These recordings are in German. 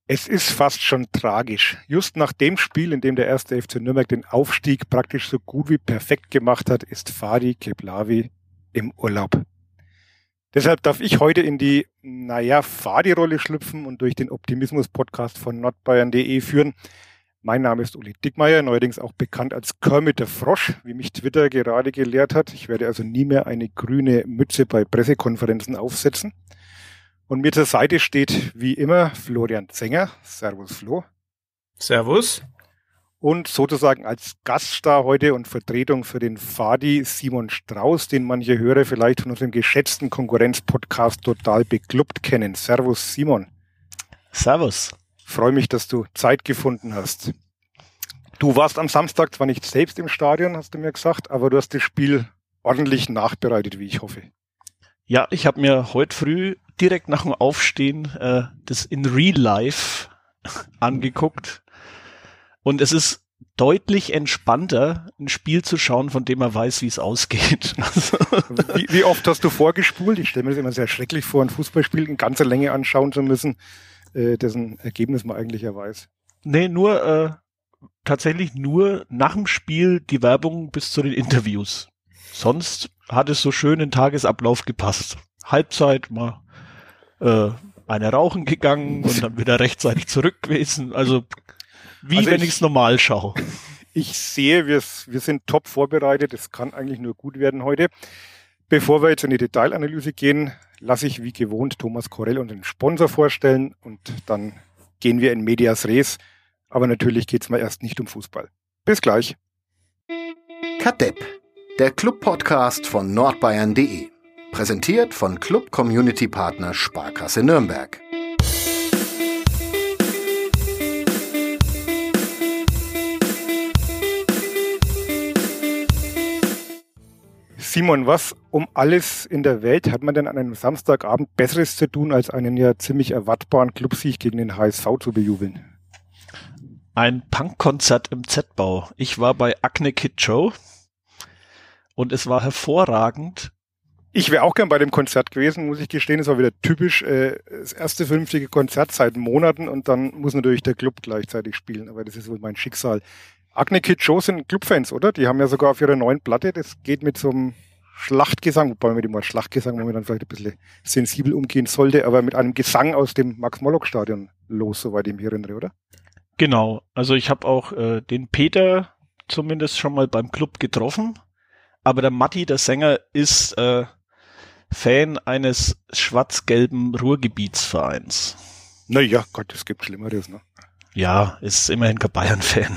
Es ist fast schon tragisch. Just nach dem Spiel, in dem der 1. FC Nürnberg den Aufstieg praktisch so gut wie perfekt gemacht hat, ist Fadi Keblavi im Urlaub. Deshalb darf ich heute in die, Fadi-Rolle schlüpfen und durch den Optimismus-Podcast von nordbayern.de führen. Mein Name ist Uli Dickmeyer, neuerdings auch bekannt als Kermit der Frosch, wie mich Twitter gerade gelehrt hat. Ich werde also nie mehr eine grüne Mütze bei Pressekonferenzen aufsetzen. Und mir zur Seite steht, wie immer, Florian Zenger. Servus, Flo. Servus. Und sozusagen als Gaststar heute und Vertretung für den Fadi Simon Strauß, den manche Hörer vielleicht von unserem geschätzten Konkurrenz-Podcast Total Beklubbt kennen. Servus, Simon. Servus. Freue mich, dass du Zeit gefunden hast. Du warst am Samstag zwar nicht selbst im Stadion, hast du mir gesagt, aber du hast das Spiel ordentlich nachbereitet, wie ich hoffe. Ja, ich habe mir heute früh direkt nach dem Aufstehen das in Real Life angeguckt. Und es ist deutlich entspannter, ein Spiel zu schauen, von dem man weiß, wie es ausgeht. Wie oft hast du vorgespult? Ich stelle mir das immer sehr schrecklich vor, ein Fußballspiel in ganzer Länge anschauen zu müssen, dessen Ergebnis man eigentlich ja weiß. Nee, tatsächlich nur nach dem Spiel die Werbung bis zu den Interviews. Sonst hat es so schön in den Tagesablauf gepasst. Halbzeit mal eine rauchen gegangen und dann wieder rechtzeitig zurück gewesen. Also wenn ich es normal schaue. Ich sehe, wir sind top vorbereitet. Es kann eigentlich nur gut werden heute. Bevor wir jetzt in die Detailanalyse gehen, lasse ich wie gewohnt Thomas Korell unseren Sponsor vorstellen und dann gehen wir in medias res. Aber natürlich geht es mal erst nicht um Fußball. Bis gleich. Kadepp, der Club-Podcast von nordbayern.de. Präsentiert von Club-Community-Partner Sparkasse Nürnberg. Simon, was um alles in der Welt hat man denn an einem Samstagabend Besseres zu tun, als einen ja ziemlich erwartbaren Clubsieg gegen den HSV zu bejubeln? Ein Punkkonzert im Z-Bau. Ich war bei Acne Kid Joe und es war hervorragend. Ich wäre auch gern bei dem Konzert gewesen, muss ich gestehen. Es war wieder typisch das erste vernünftige Konzert seit Monaten und dann muss natürlich der Club gleichzeitig spielen. Aber das ist wohl mein Schicksal. Acne Kid Joe sind Clubfans, oder? Die haben ja sogar auf ihrer neuen Platte, das geht mit so einem Schlachtgesang, wobei mit dem Wort Schlachtgesang momentan vielleicht ein bisschen sensibel umgehen sollte, aber mit einem Gesang aus dem Max-Morlock-Stadion los, soweit ich mich erinnere, oder? Genau, also ich habe auch den Peter zumindest schon mal beim Club getroffen, aber der Matti, der Sänger, ist Fan eines schwarz-gelben Ruhrgebietsvereins. Naja, Gott, es gibt Schlimmeres, ne? Ja, ist immerhin kein Bayern-Fan.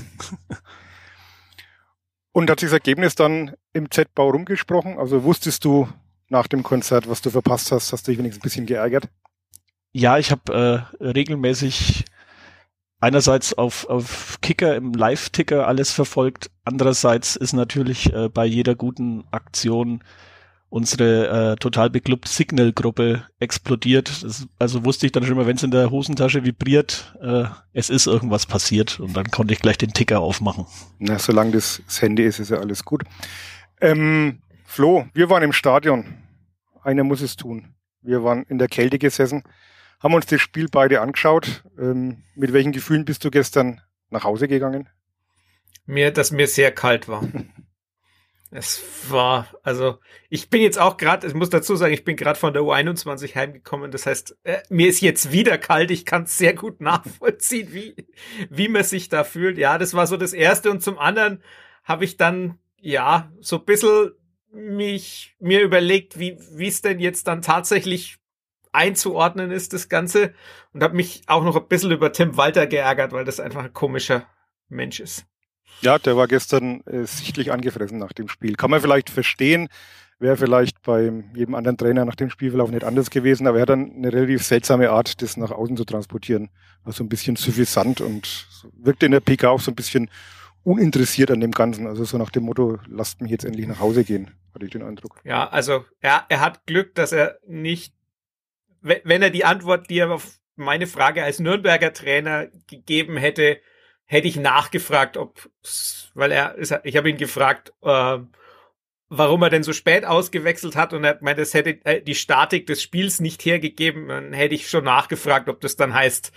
Und hat sich das Ergebnis dann im Z-Bau rumgesprochen? Also wusstest du nach dem Konzert, was du verpasst hast? Hast du dich wenigstens ein bisschen geärgert? Ja, ich habe regelmäßig einerseits auf Kicker im Live-Ticker alles verfolgt. Andererseits ist natürlich bei jeder guten Aktion unsere total beklubbt Signal-Gruppe explodiert. Also wusste ich dann schon immer, wenn es in der Hosentasche vibriert, es ist irgendwas passiert und dann konnte ich gleich den Ticker aufmachen. Na, solange das Handy ist, ist ja alles gut. Flo, wir waren im Stadion. Einer muss es tun. Wir waren in der Kälte gesessen, haben uns das Spiel beide angeschaut. Mit welchen Gefühlen bist du gestern nach Hause gegangen? Dass mir sehr kalt war. Es war, also ich bin jetzt auch gerade, ich muss dazu sagen, ich bin gerade von der U21 heimgekommen, das heißt, mir ist jetzt wieder kalt, ich kann es sehr gut nachvollziehen, wie man sich da fühlt. Ja, das war so das Erste und zum anderen habe ich dann, ja, so ein bisschen mir überlegt, wie es denn jetzt dann tatsächlich einzuordnen ist, das Ganze, und habe mich auch noch ein bisschen über Tim Walter geärgert, weil das einfach ein komischer Mensch ist. Ja, der war gestern sichtlich angefressen nach dem Spiel. Kann man vielleicht verstehen, wäre vielleicht bei jedem anderen Trainer nach dem Spielverlauf nicht anders gewesen, aber er hat dann eine relativ seltsame Art, das nach außen zu transportieren. Also ein bisschen suffisant und wirkte in der PK auch so ein bisschen uninteressiert an dem Ganzen. Also so nach dem Motto, lasst mich jetzt endlich nach Hause gehen, hatte ich den Eindruck. Ja, also er hat Glück, dass er nicht, wenn er die Antwort, die er auf meine Frage als Nürnberger Trainer gegeben hätte, hätte ich nachgefragt, ich habe ihn gefragt, warum er denn so spät ausgewechselt hat, und er hat gemeint, das hätte die Statik des Spiels nicht hergegeben. Dann hätte ich schon nachgefragt, ob das dann heißt,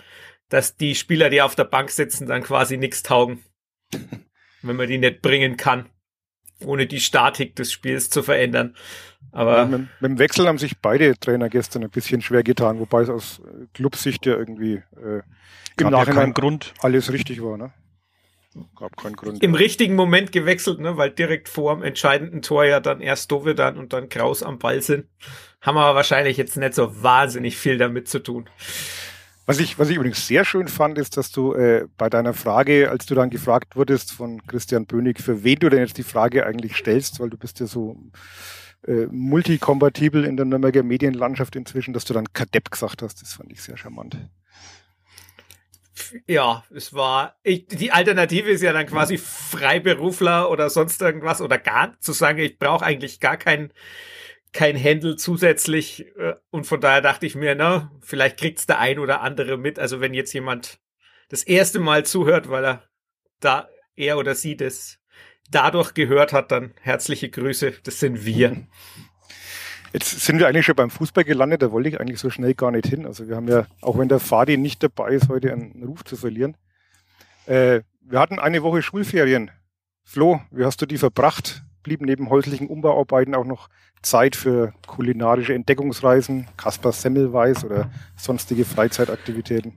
dass die Spieler, die auf der Bank sitzen, dann quasi nichts taugen, wenn man die nicht bringen kann, ohne die Statik des Spiels zu verändern. Aber ja, mit dem Wechsel haben sich beide Trainer gestern ein bisschen schwer getan, wobei es aus Clubsicht ja irgendwie Genau, kein Grund. Alles richtig war, ne? Gab keinen Grund. im richtigen Moment gewechselt, ne, weil direkt vor dem entscheidenden Tor ja dann erst Dovedan und dann Kraus am Ball sind. Haben aber wahrscheinlich jetzt nicht so wahnsinnig viel damit zu tun. Was ich übrigens sehr schön fand, ist, dass du bei deiner Frage, als du dann gefragt wurdest von Christian Bönig, für wen du denn jetzt die Frage eigentlich stellst, weil du bist ja so multikompatibel in der Nürnberger Medienlandschaft inzwischen, dass du dann Kadepp gesagt hast. Das fand ich sehr charmant. Ja, die Alternative ist ja dann quasi Freiberufler oder sonst irgendwas oder gar zu sagen, ich brauche eigentlich gar kein Handle zusätzlich und von daher dachte ich mir, vielleicht kriegt's der ein oder andere mit, also wenn jetzt jemand das erste Mal zuhört, weil er oder sie das dadurch gehört hat, dann herzliche Grüße, das sind wir. Jetzt sind wir eigentlich schon beim Fußball gelandet, da wollte ich eigentlich so schnell gar nicht hin. Also wir haben ja, auch wenn der Fadi nicht dabei ist, heute einen Ruf zu verlieren. Wir hatten eine Woche Schulferien. Flo, wie hast du die verbracht? Blieben neben häuslichen Umbauarbeiten auch noch Zeit für kulinarische Entdeckungsreisen, Kaspar Semmelweis oder sonstige Freizeitaktivitäten?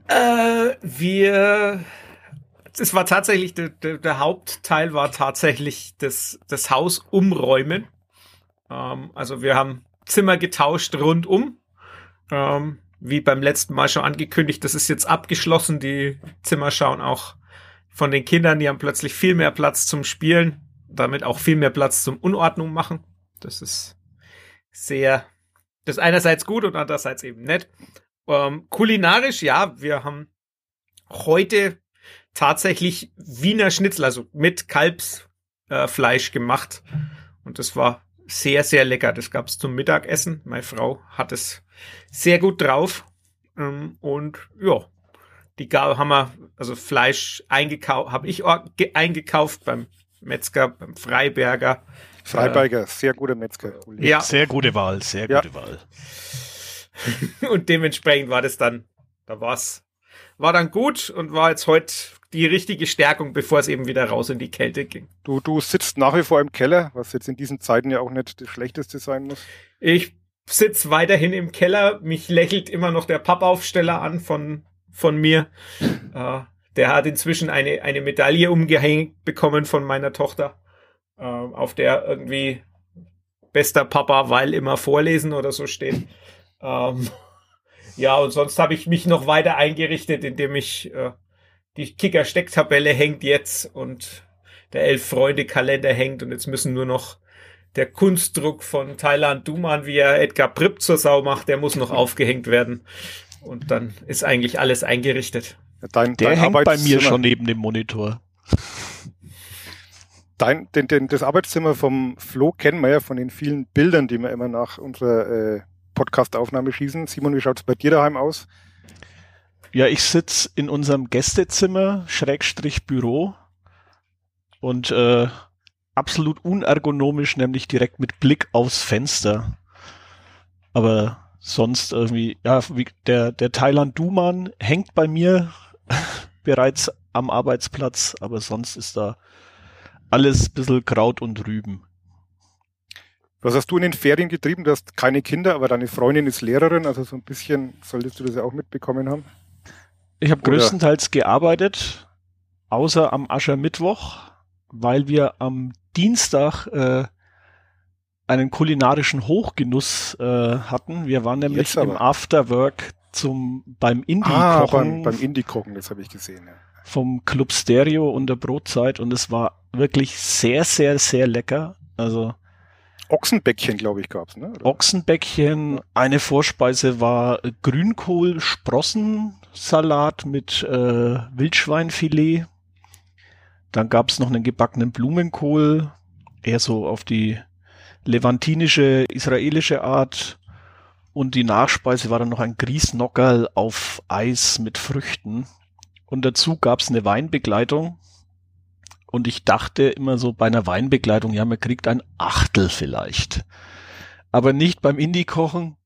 Es war tatsächlich, der Hauptteil war tatsächlich das Haus umräumen. Also wir haben Zimmer getauscht rundum. Wie beim letzten Mal schon angekündigt, das ist jetzt abgeschlossen. Die Zimmer schauen auch von den Kindern, die haben plötzlich viel mehr Platz zum Spielen, damit auch viel mehr Platz zum Unordnung machen. Das ist einerseits gut und andererseits eben nett. Kulinarisch, ja, wir haben heute tatsächlich Wiener Schnitzel, also mit Kalbsfleisch gemacht. Und das war sehr, sehr lecker. Das gab's zum Mittagessen. Meine Frau hat es sehr gut drauf. Und ja, haben wir, also Fleisch habe ich eingekauft beim Metzger, beim Freiberger. Freiberger, sehr guter Metzger. Ja. Sehr gute Wahl, sehr gute Wahl. Und dementsprechend war dann gut und war jetzt heute die richtige Stärkung, bevor es eben wieder raus in die Kälte ging. Du sitzt nach wie vor im Keller, was jetzt in diesen Zeiten ja auch nicht das Schlechteste sein muss. Ich sitze weiterhin im Keller. Mich lächelt immer noch der Pappaufsteller an von mir. Der hat inzwischen eine Medaille umgehängt bekommen von meiner Tochter, auf der irgendwie bester Papa, weil immer vorlesen oder so steht. Ja, und sonst habe ich mich noch weiter eingerichtet, indem ich die Kicker-Stecktabelle hängt jetzt und der 11-Freunde-Kalender hängt und jetzt müssen nur noch der Kunstdruck von Thailand Duman, wie er Edgar Pripp zur Sau macht, der muss noch aufgehängt werden und dann ist eigentlich alles eingerichtet. Der hängt bei mir schon neben dem Monitor. Das Arbeitszimmer vom Flo kennen wir ja von den vielen Bildern, die wir immer nach unserer Podcast-Aufnahme schießen. Simon, wie schaut es bei dir daheim aus? Ja, ich sitze in unserem Gästezimmer, /Büro und absolut unergonomisch, nämlich direkt mit Blick aufs Fenster. Aber sonst irgendwie, ja, der Thailand Duman hängt bei mir bereits am Arbeitsplatz, aber sonst ist da alles ein bisschen Kraut und Rüben. Was hast du in den Ferien getrieben? Du hast keine Kinder, aber deine Freundin ist Lehrerin, also so ein bisschen solltest du das ja auch mitbekommen haben. Ich habe größtenteils gearbeitet, außer am Aschermittwoch, weil wir am Dienstag einen kulinarischen Hochgenuss hatten. Wir waren nämlich im Afterwork beim Indie-Kochen. Beim Indie-Kochen, das habe ich gesehen. Ja. Vom Club Stereo und der Brotzeit und es war wirklich sehr, sehr, sehr lecker. Also Ochsenbäckchen, glaube ich, gab's, ne? Oder? Ochsenbäckchen, eine Vorspeise war Grünkohl-Sprossensalat mit Wildschweinfilet. Dann gab's noch einen gebackenen Blumenkohl, eher so auf die levantinische, israelische Art. Und die Nachspeise war dann noch ein Grießnockerl auf Eis mit Früchten. Und dazu gab's eine Weinbegleitung. Und ich dachte immer so bei einer Weinbegleitung, ja, man kriegt ein Achtel vielleicht. Aber nicht beim Indie-Kochen.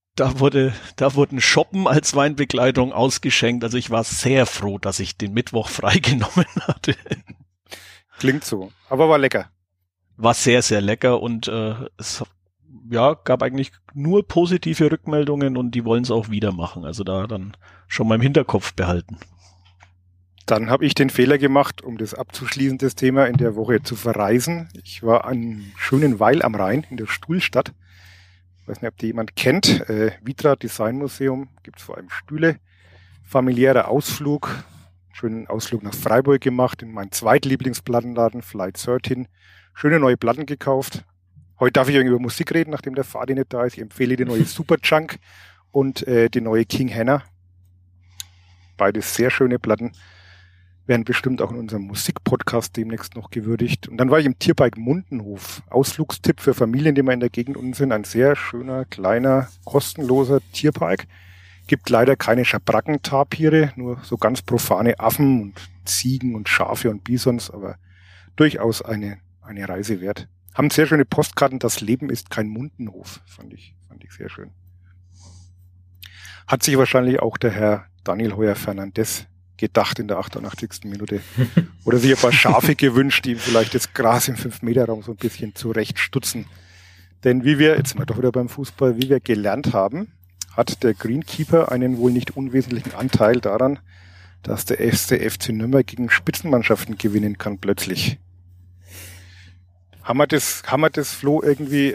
Da wurden Shoppen als Weinbegleitung ausgeschenkt. Also ich war sehr froh, dass ich den Mittwoch freigenommen hatte. Klingt so, aber war lecker. War sehr, sehr lecker und es gab eigentlich nur positive Rückmeldungen und die wollen es auch wieder machen. Also da dann schon mal im Hinterkopf behalten. Dann habe ich den Fehler gemacht, um das abzuschließen, das Thema in der Woche zu verreisen. Ich war an schönen Weil am Rhein in der Stuhlstadt. Ich weiß nicht, ob die jemand kennt. Vitra Design Museum, gibt es vor allem Stühle. Familiärer Ausflug, schönen Ausflug nach Freiburg gemacht, in meinen zweitlieblingsplattenladen, Flight 13. Schöne neue Platten gekauft. Heute darf ich irgendwie über Musik reden, nachdem der Fadi nicht da ist. Ich empfehle die neue Superjunk und die neue King Hanna. Beides sehr schöne Platten. Werden bestimmt auch in unserem Musikpodcast demnächst noch gewürdigt. Und dann war ich im Tierpark Mundenhof. Ausflugstipp für Familien, die mal in der Gegend unten sind. Ein sehr schöner, kleiner, kostenloser Tierpark. Gibt leider keine Schabracken-Tapire, nur so ganz profane Affen und Ziegen und Schafe und Bisons, aber durchaus eine Reise wert. Haben sehr schöne Postkarten. Das Leben ist kein Mundenhof. Fand ich sehr schön. Hat sich wahrscheinlich auch der Herr Daniel Heuer-Fernandes gedacht in der 88. Minute. Oder sich ein paar Schafe gewünscht, die vielleicht das Gras im 5-Meter-Raum so ein bisschen zurechtstutzen. Denn jetzt sind wir doch wieder beim Fußball, wie wir gelernt haben, hat der Greenkeeper einen wohl nicht unwesentlichen Anteil daran, dass der FC Nürnberg gegen Spitzenmannschaften gewinnen kann plötzlich. Haben wir das, Flo, irgendwie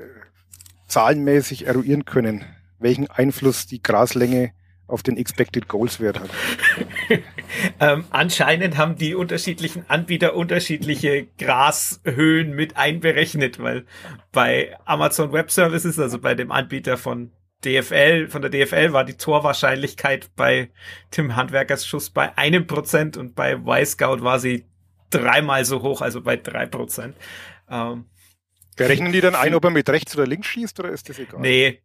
zahlenmäßig eruieren können, welchen Einfluss die Graslänge auf den Expected Goals Wert hat? Anscheinend haben die unterschiedlichen Anbieter unterschiedliche Grashöhen mit einberechnet, weil bei Amazon Web Services, also bei dem Anbieter von der DFL war die Torwahrscheinlichkeit bei Tim Handwerkers Schuss bei 1% und bei Y-Scout war sie 3-mal so hoch, also bei 3%. Berechnen die dann ein, ob er mit rechts oder links schießt, oder ist das egal? Nee.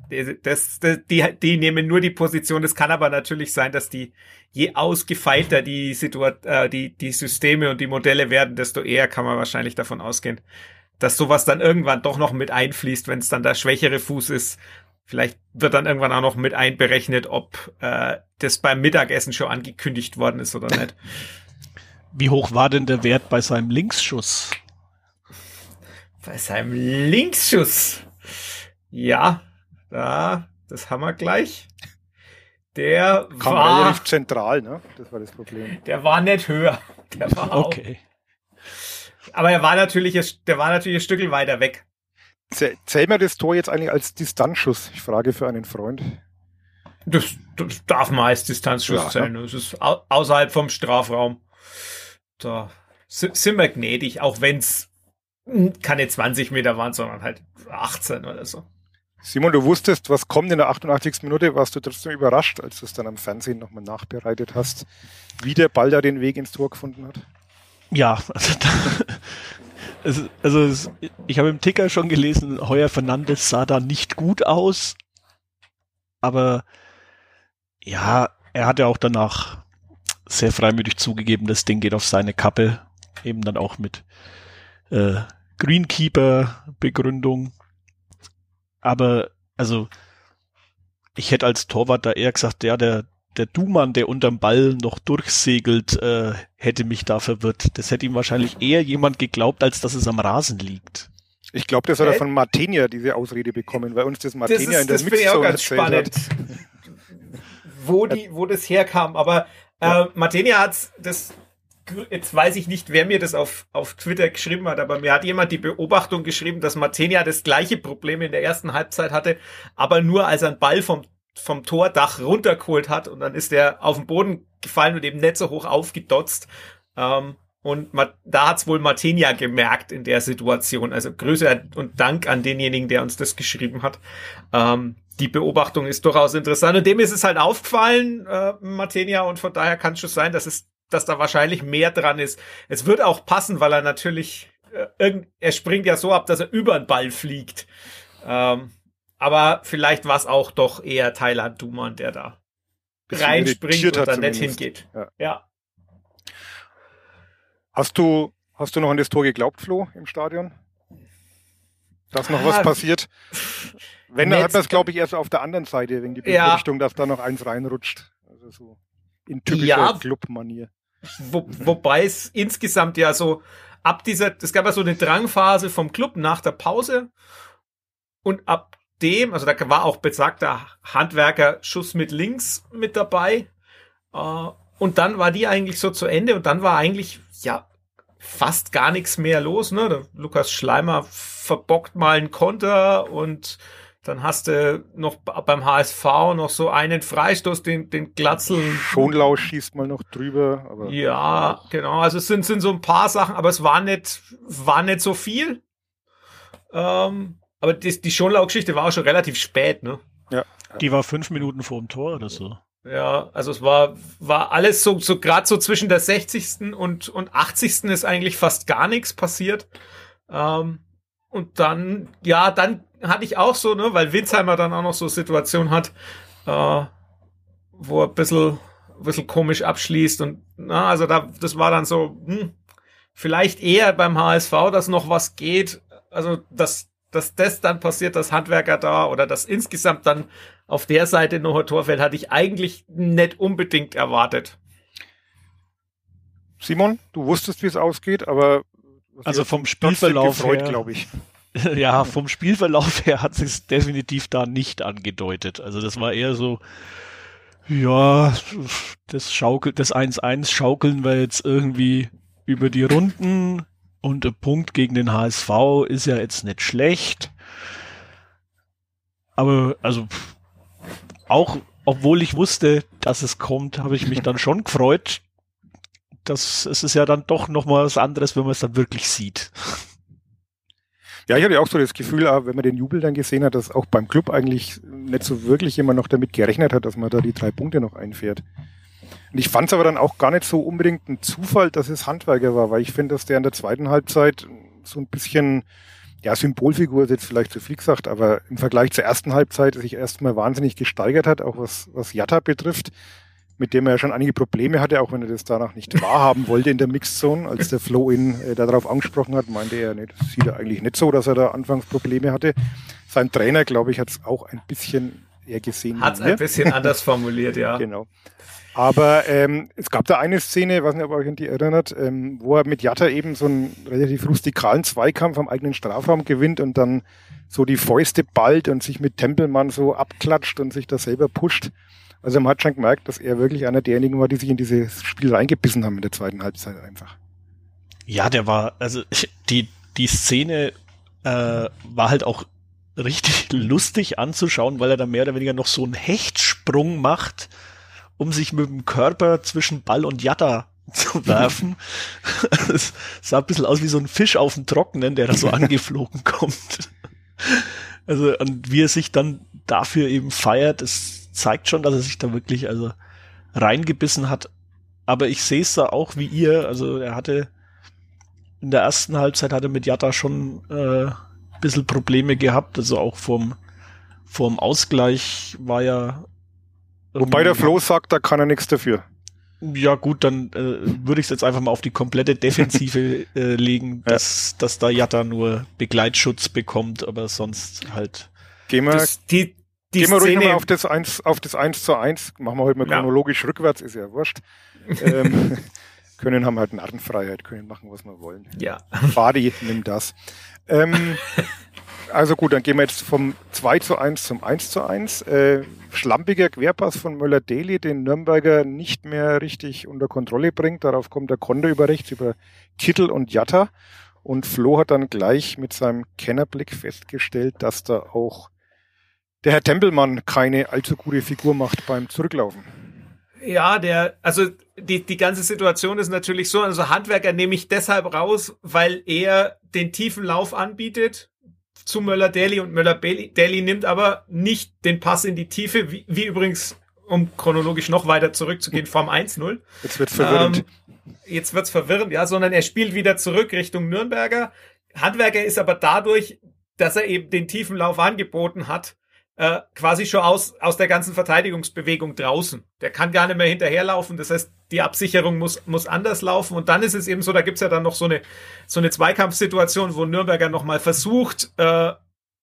Die nehmen nur die Position. Es kann aber natürlich sein, dass je ausgefeilter die Systeme und die Modelle werden, desto eher kann man wahrscheinlich davon ausgehen, dass sowas dann irgendwann doch noch mit einfließt, wenn es dann der schwächere Fuß ist. Vielleicht wird dann irgendwann auch noch mit einberechnet, ob das beim Mittagessen schon angekündigt worden ist oder nicht. Wie hoch war denn der Wert bei seinem Linksschuss? Bei seinem Linksschuss? Ja. Ja, das haben wir gleich. Der kam war relativ zentral, ne? Das war das Problem. Der war nicht höher. Der war okay. Aber der war natürlich ein Stückel weiter weg. Zählen wir das Tor jetzt eigentlich als Distanzschuss? Ich frage für einen Freund. Das darf man als Distanzschuss zählen. Das ist außerhalb vom Strafraum. Da sind wir gnädig, auch wenn es keine 20 Meter waren, sondern halt 18 oder so. Simon, du wusstest, was kommt in der 88. Minute, warst du trotzdem überrascht, als du es dann am Fernsehen nochmal nachbereitet hast, wie der Ball da den Weg ins Tor gefunden hat? Ja, ich habe im Ticker schon gelesen, Heuer Fernandes sah da nicht gut aus, aber ja, er hat ja auch danach sehr freimütig zugegeben, das Ding geht auf seine Kappe, eben dann auch mit Greenkeeper-Begründung. Aber, also, ich hätte als Torwart da eher gesagt, der Dumann, der unterm Ball noch durchsegelt, hätte mich da verwirrt. Das hätte ihm wahrscheinlich eher jemand geglaubt, als dass es am Rasen liegt. Ich glaube, das hat er von Martenia diese Ausrede bekommen, weil uns das Martenia in der Mixzone erzählt hat. Wo das herkam. Aber Martenia hat das... Jetzt weiß ich nicht, wer mir das auf Twitter geschrieben hat, aber mir hat jemand die Beobachtung geschrieben, dass Martenia das gleiche Problem in der ersten Halbzeit hatte, aber nur als er einen Ball vom Tordach runtergeholt hat und dann ist der auf den Boden gefallen und eben nicht so hoch aufgedotzt. Und da hat's wohl Martenia gemerkt in der Situation. Also Grüße und Dank an denjenigen, der uns das geschrieben hat. Die Beobachtung ist durchaus interessant und dem ist es halt aufgefallen, Martenia, und von daher kann es schon sein, dass da wahrscheinlich mehr dran ist. Es wird auch passen, weil er natürlich, er springt ja so ab, dass er über den Ball fliegt. Aber vielleicht war es auch doch eher Thailand Duman, der da reinspringt und dann nicht hingeht. Ja. Hast du noch an das Tor geglaubt, Flo, im Stadion? Dass noch was passiert? Wenn, dann hat man es, glaube ich, erst auf der anderen Seite, wegen die Befürchtung, dass da noch eins reinrutscht. Also so in typischer Club-Manier. Wobei es insgesamt ja so es gab ja so eine Drangphase vom Club nach der Pause und ab dem, also da war auch besagter Handwerker-Schuss mit links mit dabei und dann war die eigentlich so zu Ende und dann war eigentlich, fast gar nichts mehr los, ne? Der Lukas Schleimer verbockt mal einen Konter und dann hast du noch beim HSV noch so einen Freistoß, den Glatzel. Schonlau schießt mal noch drüber. Aber ja, genau. Also es sind so ein paar Sachen, aber es war nicht so viel. Aber die Schonlau-Geschichte war auch schon relativ spät, ne? Ja. Die war 5 Minuten vor dem Tor oder so. Ja, also es war alles so gerade so zwischen der 60. und 80. ist eigentlich fast gar nichts passiert. Und dann hatte ich auch so, ne, weil Winsheimer dann auch noch so Situation hat, wo er ein bisschen komisch abschließt und also das war dann so, vielleicht eher beim HSV, dass noch was geht, also dass das dann passiert, dass Handwerker da oder dass insgesamt dann auf der Seite noch ein Tor fällt, hatte ich eigentlich nicht unbedingt erwartet. Simon, du wusstest, wie es ausgeht, aber also vom Spielverlauf her, glaube ich. Ja, vom Spielverlauf her hat sich definitiv da nicht angedeutet. Also das war eher so, das 1-1 schaukeln wir jetzt irgendwie über die Runden und ein Punkt gegen den HSV ist ja jetzt nicht schlecht. Aber also auch, obwohl ich wusste, dass es kommt, habe ich mich dann schon gefreut. Es ist ja dann doch nochmal was anderes, wenn man es dann wirklich sieht. Ja, ich hatte auch so das Gefühl, wenn man den Jubel dann gesehen hat, dass auch beim Club eigentlich nicht so wirklich jemand noch damit gerechnet hat, dass man da die 3 Punkte noch einfährt. Und ich fand es aber dann auch gar nicht so unbedingt ein Zufall, dass es Handwerker war, weil ich finde, dass der in der zweiten Halbzeit so ein bisschen, Symbolfigur ist jetzt vielleicht zu viel gesagt, aber im Vergleich zur ersten Halbzeit sich erstmal wahnsinnig gesteigert hat, auch was Jatta betrifft, mit dem er ja schon einige Probleme hatte, auch wenn er das danach nicht wahrhaben wollte in der Mixzone. Als der Flo ihn darauf angesprochen hat, meinte er, nee, das sieht er eigentlich nicht so, dass er da anfangs Probleme hatte. Sein Trainer, glaube ich, hat es auch ein bisschen eher gesehen. Hat es ein bisschen anders formuliert, ja. Genau. Aber es gab da eine Szene, ich weiß nicht, ob ihr euch an die erinnert, wo er mit Jatta eben so einen relativ rustikalen Zweikampf am eigenen Strafraum gewinnt und dann so die Fäuste ballt und sich mit Tempelmann so abklatscht und sich da selber pusht. Also man hat schon gemerkt, dass er wirklich einer derjenigen war, die sich in dieses Spiel reingebissen haben in der zweiten Halbzeit einfach. Ja, der war, also die Szene war halt auch richtig lustig anzuschauen, weil er da mehr oder weniger noch so einen Hechtsprung macht, um sich mit dem Körper zwischen Ball und Jatta zu werfen. Es sah ein bisschen aus wie so ein Fisch auf dem Trockenen, der da so angeflogen kommt. Also, und wie er sich dann dafür eben feiert, es zeigt schon, dass er sich da wirklich reingebissen hat. Aber ich sehe es da auch wie ihr. Also er hatte in der ersten Halbzeit mit Jatta schon ein bisschen Probleme gehabt. Also auch vorm Ausgleich war ja... Wobei der Flo sagt, da kann er nichts dafür. Ja gut, dann würde ich es jetzt einfach mal auf die komplette Defensive legen, dass da Jatta nur Begleitschutz bekommt, aber sonst halt... Gehen wir ruhig nochmal auf das 1:1. Machen wir heute mal chronologisch rückwärts, ist ja wurscht. Haben halt Narrenfreiheit, können machen, was wir wollen. Ja. Fadi, nimm das. Also gut, dann gehen wir jetzt vom 2:1 zum 1:1. Schlampiger Querpass von Möller-Daly, den Nürnberger nicht mehr richtig unter Kontrolle bringt. Darauf kommt der Konter über rechts, über Kittel und Jatta. Und Flo hat dann gleich mit seinem Kennerblick festgestellt, dass da auch der Herr Tempelmann keine allzu gute Figur macht beim Zurücklaufen. Ja, die ganze Situation ist natürlich so, also Handwerker nehme ich deshalb raus, weil er den tiefen Lauf anbietet zu Möller-Daly und Möller-Daly nimmt aber nicht den Pass in die Tiefe, wie übrigens, um chronologisch noch weiter zurückzugehen, vom 1:0. Jetzt wird's verwirrend. Jetzt wird's verwirrend, ja, sondern er spielt wieder zurück Richtung Nürnberger. Handwerker ist aber dadurch, dass er eben den tiefen Lauf angeboten hat, quasi schon aus der ganzen Verteidigungsbewegung draußen. Der kann gar nicht mehr hinterherlaufen. Das heißt, die Absicherung muss anders laufen. Und dann ist es eben so, da gibt's ja dann noch so eine Zweikampfsituation, wo Nürnberger nochmal versucht,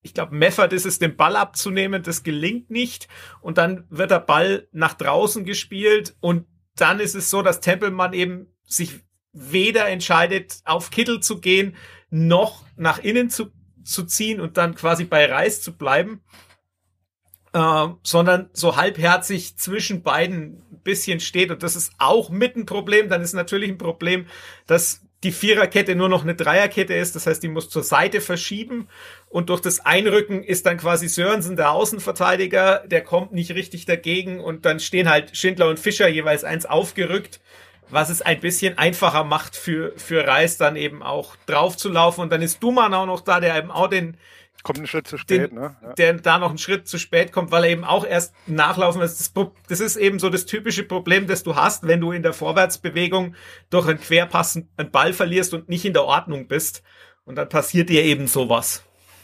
ich glaube, Meffert ist es, den Ball abzunehmen, das gelingt nicht und dann wird der Ball nach draußen gespielt und dann ist es so, dass Tempelmann eben sich weder entscheidet, auf Kittel zu gehen, noch nach innen zu ziehen und dann quasi bei Reis zu bleiben, sondern so halbherzig zwischen beiden ein bisschen steht und das ist auch mit ein Problem. Dann ist natürlich ein Problem, dass die Viererkette nur noch eine Dreierkette ist, das heißt, die muss zur Seite verschieben und durch das Einrücken ist dann quasi Sörensen der Außenverteidiger, der kommt nicht richtig dagegen und dann stehen halt Schindler und Fischer jeweils eins aufgerückt, was es ein bisschen einfacher macht für Reis dann eben auch drauf zu laufen und dann ist Duman auch noch da, der eben auch kommt einen Schritt zu spät, ne? Ja. Der da noch einen Schritt zu spät kommt, weil er eben auch erst nachlaufen ist. Das ist eben so das typische Problem, das du hast, wenn du in der Vorwärtsbewegung durch einen Querpass einen Ball verlierst und nicht in der Ordnung bist. Und dann passiert dir eben sowas.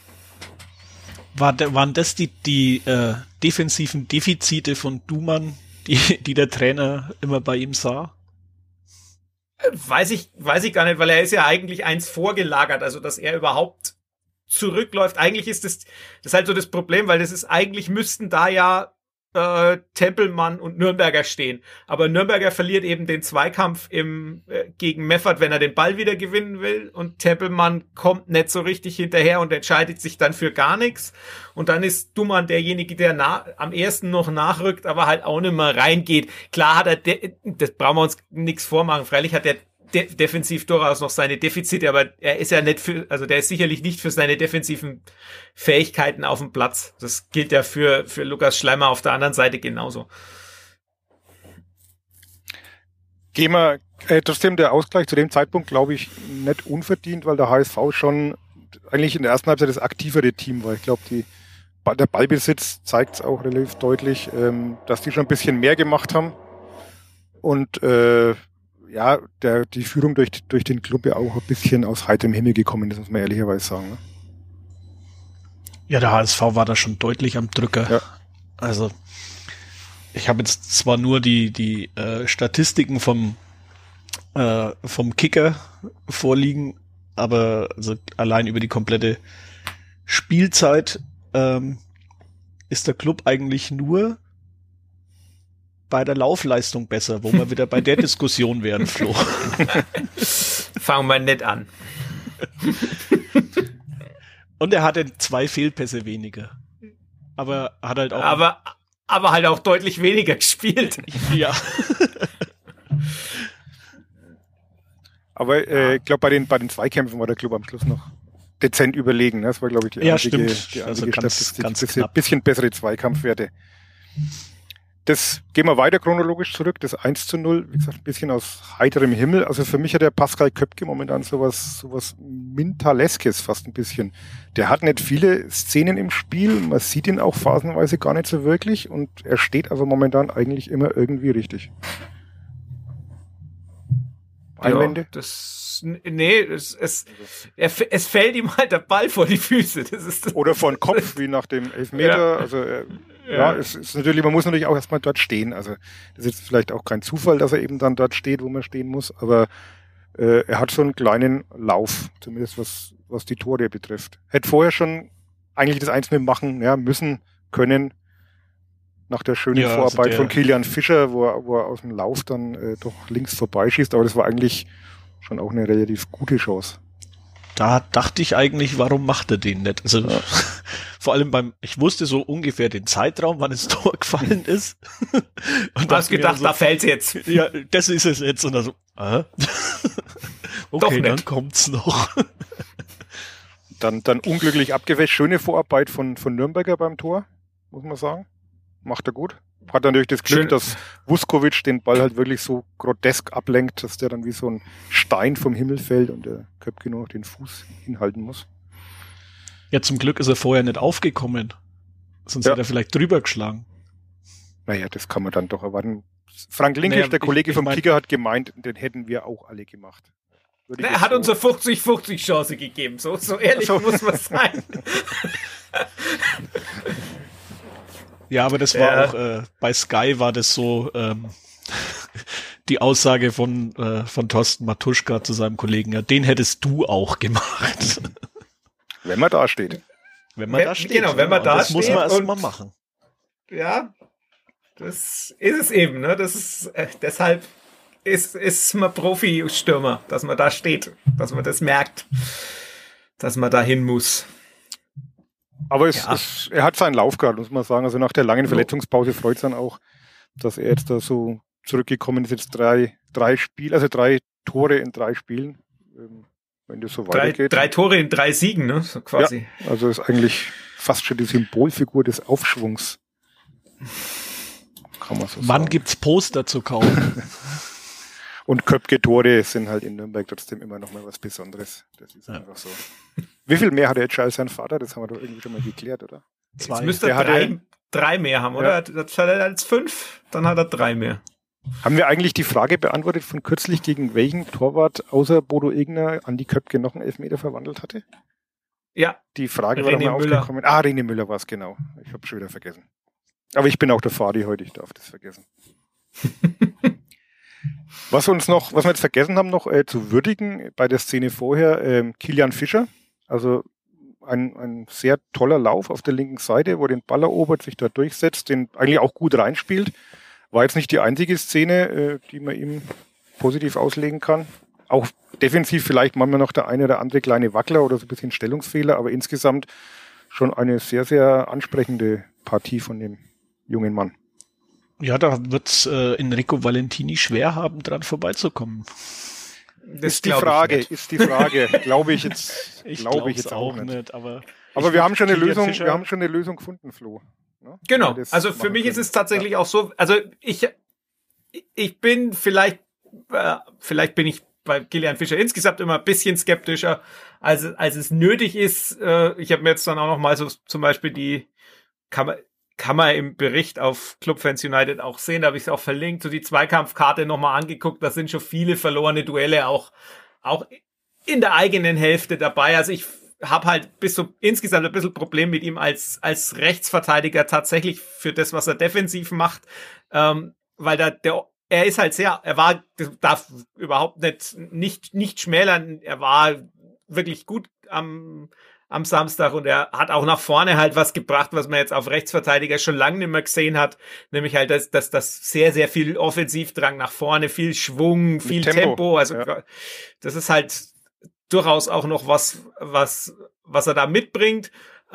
Waren das die defensiven Defizite von Duman, die der Trainer immer bei ihm sah? Weiß ich gar nicht, weil er ist ja eigentlich eins vorgelagert, also dass er überhaupt zurückläuft. Eigentlich ist das halt so das Problem, weil das ist eigentlich müssten da ja Tempelmann und Nürnberger stehen. Aber Nürnberger verliert eben den Zweikampf gegen Meffert, wenn er den Ball wieder gewinnen will und Tempelmann kommt nicht so richtig hinterher und entscheidet sich dann für gar nichts. Und dann ist Duman derjenige, der am ersten noch nachrückt, aber halt auch nicht mehr reingeht. Klar hat er, das brauchen wir uns nichts vormachen, freilich hat er defensiv durchaus noch seine Defizite, aber er ist ja nicht der ist sicherlich nicht für seine defensiven Fähigkeiten auf dem Platz. Das gilt ja für Lukas Schleimer auf der anderen Seite genauso. Gehen wir trotzdem der Ausgleich zu dem Zeitpunkt, glaube ich, nicht unverdient, weil der HSV schon eigentlich in der ersten Halbzeit das aktivere Team war. Ich glaube, der Ballbesitz zeigt es auch relativ deutlich, dass die schon ein bisschen mehr gemacht haben und die Führung durch den Club ja auch ein bisschen aus heiterem Himmel gekommen ist, muss man ehrlicherweise sagen. Ne? Ja, der HSV war da schon deutlich am Drücker. Ja. Also, ich habe jetzt zwar nur die Statistiken vom Kicker vorliegen, aber also allein über die komplette Spielzeit ist der Club eigentlich nur bei der Laufleistung besser, wo wir wieder bei der Diskussion wären, Flo. Fangen wir nett an. Und er hatte 2 Fehlpässe weniger. Aber hat halt auch... Aber halt auch deutlich weniger gespielt. Ja. Aber ich glaube, bei den Zweikämpfen war der Club am Schluss noch dezent überlegen. Das war, glaube ich, die einzige also ganz ein bisschen bessere Zweikampfwerte. Das gehen wir weiter chronologisch zurück. Das 1:0, wie gesagt, ein bisschen aus heiterem Himmel. Also für mich hat der Pascal Köpke momentan sowas Mintaleskes fast ein bisschen. Der hat nicht viele Szenen im Spiel. Man sieht ihn auch phasenweise gar nicht so wirklich. Und er steht also momentan eigentlich immer irgendwie richtig. Einwände? Ja, es fällt ihm halt der Ball vor die Füße. Das ist das. Oder vor den Kopf, wie nach dem Elfmeter. Ja. Also es ist natürlich, man muss natürlich auch erstmal dort stehen. Also das ist jetzt vielleicht auch kein Zufall, dass er eben dann dort steht, wo man stehen muss. Aber er hat so einen kleinen Lauf, zumindest was die Tore betrifft. Hätte vorher schon eigentlich das 1-0 machen müssen, können. Nach der schönen Vorarbeit von Kilian Fischer, wo er aus dem Lauf dann doch links vorbeischießt. Aber das war eigentlich schon auch eine relativ gute Chance. Da dachte ich eigentlich, warum macht er den nicht? Also vor allem ich wusste so ungefähr den Zeitraum, wann das Tor gefallen ist. Und du hast gedacht, da fällt's jetzt. Ja, das ist es jetzt. Und dann so, okay, dann kommt's noch. Dann unglücklich abgewäscht. Schöne Vorarbeit von Nürnberger beim Tor, muss man sagen. Macht er gut. Hat natürlich das Glück, dass Vuskovic den Ball halt wirklich so grotesk ablenkt, dass der dann wie so ein Stein vom Himmel fällt und der Köpke nur noch den Fuß hinhalten muss. Ja, zum Glück ist er vorher nicht aufgekommen. Sonst hätte er vielleicht drüber geschlagen. Naja, das kann man dann doch erwarten. Frank Linkisch, der Kollege vom Kicker, hat gemeint, den hätten wir auch alle gemacht. Er hat uns eine 50-50 Chance gegeben. So ehrlich muss man sein. Ja, aber das war auch, bei Sky war das so die Aussage von Thorsten Matuschka zu seinem Kollegen, ja, den hättest du auch gemacht. Wenn man da steht. Wenn man da steht. Genau, wenn man da das steht. muss man erstmal machen. Ja, das ist es eben. Ne? Das ist, deshalb ist man Profi-Stürmer, dass man da steht, dass man das merkt, dass man da hin muss. Aber er hat seinen Lauf gehabt, muss man sagen. Also nach der langen Verletzungspause freut es dann auch, dass er jetzt da so zurückgekommen ist. Jetzt drei Tore in 3 Spielen. Wenn das so weitergeht. 3 Tore in 3 Siegen, ne? So quasi. Ja, also ist eigentlich fast schon die Symbolfigur des Aufschwungs. Kann man so sagen. Wann gibt's Poster zu kaufen? Und Köpke-Tore sind halt in Nürnberg trotzdem immer noch mal was Besonderes. Das ist einfach so. Wie viel mehr hat er jetzt schon als sein Vater? Das haben wir doch irgendwie schon mal geklärt, oder? 2. Jetzt müsste er 3 mehr haben, oder? Das hat er als 5, dann hat er 3 mehr. Haben wir eigentlich die Frage beantwortet von kürzlich, gegen welchen Torwart außer Bodo Igner Andi Köpke noch einen Elfmeter verwandelt hatte? Ja. Die Frage war doch mal aufgekommen. René Müller war es, genau. Ich habe schon wieder vergessen. Aber ich bin auch der Fadi heute, ich darf das vergessen. Was wir jetzt vergessen haben noch zu würdigen bei der Szene vorher, Kilian Fischer, also ein sehr toller Lauf auf der linken Seite, wo den Ball erobert, sich da durchsetzt, den eigentlich auch gut reinspielt. War jetzt nicht die einzige Szene, die man ihm positiv auslegen kann. Auch defensiv vielleicht manchmal noch der eine oder andere kleine Wackler oder so ein bisschen Stellungsfehler, aber insgesamt schon eine sehr, sehr ansprechende Partie von dem jungen Mann. Ja, da wird's Enrico Valentini schwer haben, dran vorbeizukommen. Das ist die Frage, glaube ich jetzt, auch nicht. Aber wir haben schon eine Lösung gefunden, Flo. Ne? Genau, also für mich ist es tatsächlich auch so, also ich bin vielleicht bin ich bei Kilian Fischer insgesamt immer ein bisschen skeptischer, als es nötig ist. Ich habe mir jetzt dann auch noch mal so zum Beispiel die kann man im Bericht auf Clubfans United auch sehen, da habe ich es auch verlinkt, so die Zweikampfkarte nochmal angeguckt, da sind schon viele verlorene Duelle auch in der eigenen Hälfte dabei. Also ich habe halt insgesamt ein bisschen Problem mit ihm als Rechtsverteidiger tatsächlich für das, was er defensiv macht, weil er ist halt darf überhaupt nicht schmälern, er war wirklich gut am Samstag und er hat auch nach vorne halt was gebracht, was man jetzt auf Rechtsverteidiger schon lange nicht mehr gesehen hat, nämlich halt das sehr, sehr viel Offensivdrang nach vorne, viel Schwung, viel Tempo. Also das ist halt durchaus auch noch was er da mitbringt.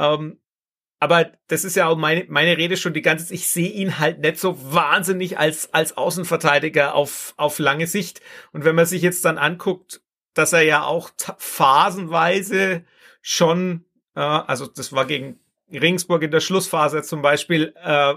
Aber das ist ja auch meine Rede schon die ganze Zeit. Ich sehe ihn halt nicht so wahnsinnig als Außenverteidiger auf lange Sicht. Und wenn man sich jetzt dann anguckt, dass er ja auch phasenweise schon, also das war gegen Regensburg in der Schlussphase zum Beispiel,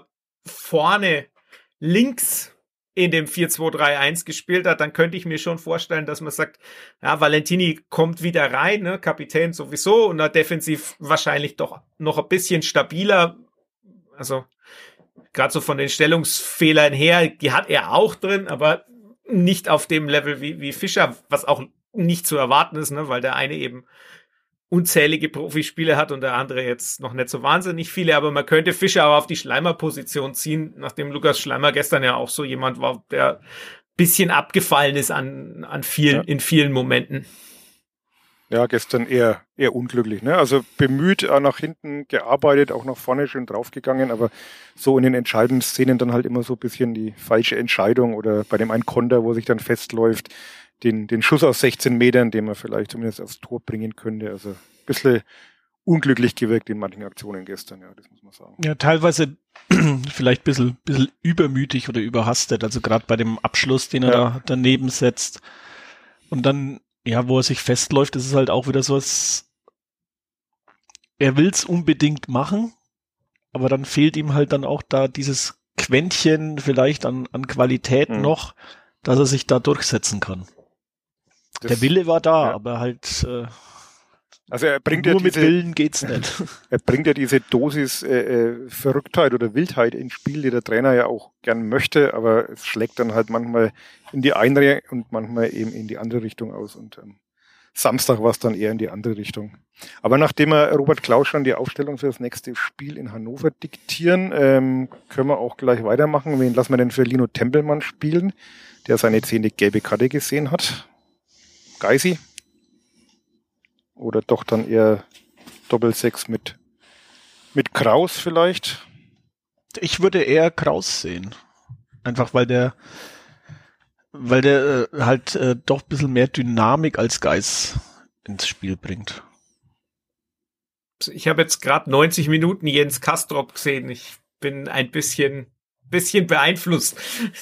vorne links in dem 4-2-3-1 gespielt hat, dann könnte ich mir schon vorstellen, dass man sagt, ja, Valentini kommt wieder rein, ne, Kapitän sowieso und defensiv wahrscheinlich doch noch ein bisschen stabiler, also gerade so von den Stellungsfehlern her, die hat er auch drin, aber nicht auf dem Level wie Fischer, was auch nicht zu erwarten ist, ne, weil der eine eben unzählige Profispiele hat und der andere jetzt noch nicht so wahnsinnig viele, aber man könnte Fischer auch auf die Schleimer-Position ziehen, nachdem Lukas Schleimer gestern ja auch so jemand war, der ein bisschen abgefallen ist in vielen Momenten. Ja, gestern eher unglücklich, ne? Also bemüht, nach hinten gearbeitet, auch nach vorne schön draufgegangen, aber so in den entscheidenden Szenen dann halt immer so ein bisschen die falsche Entscheidung oder bei dem einen Konter, wo sich dann festläuft, den Schuss aus 16 Metern, den man vielleicht zumindest aufs Tor bringen könnte. Also ein bisschen unglücklich gewirkt in manchen Aktionen gestern, ja, das muss man sagen. Ja, teilweise vielleicht ein bisschen übermütig oder überhastet, also gerade bei dem Abschluss, den er da daneben setzt. Und dann, ja, wo er sich festläuft, ist es halt auch wieder so, er will es unbedingt machen, aber dann fehlt ihm halt dann auch da dieses Quäntchen vielleicht an Qualität noch, dass er sich da durchsetzen kann. Der Wille war da, aber halt also er bringt nur mit Willen geht's nicht. Er bringt ja diese Dosis Verrücktheit oder Wildheit ins Spiel, die der Trainer ja auch gern möchte, aber es schlägt dann halt manchmal in die eine und manchmal eben in die andere Richtung aus. Und Samstag war es dann eher in die andere Richtung. Aber nachdem Robert Klaus schon die Aufstellung für das nächste Spiel in Hannover diktieren, können wir auch gleich weitermachen. Wen lassen wir denn für Lino Tempelmann spielen, der seine 10. gelbe Karte gesehen hat? Geisi? Oder doch dann eher Doppel-6 mit Mit Kraus vielleicht? Ich würde eher Kraus sehen. Einfach weil der halt doch ein bisschen mehr Dynamik als Geis ins Spiel bringt. Ich habe jetzt gerade 90 Minuten Jens Kastrop gesehen. Ich bin ein bisschen beeinflusst.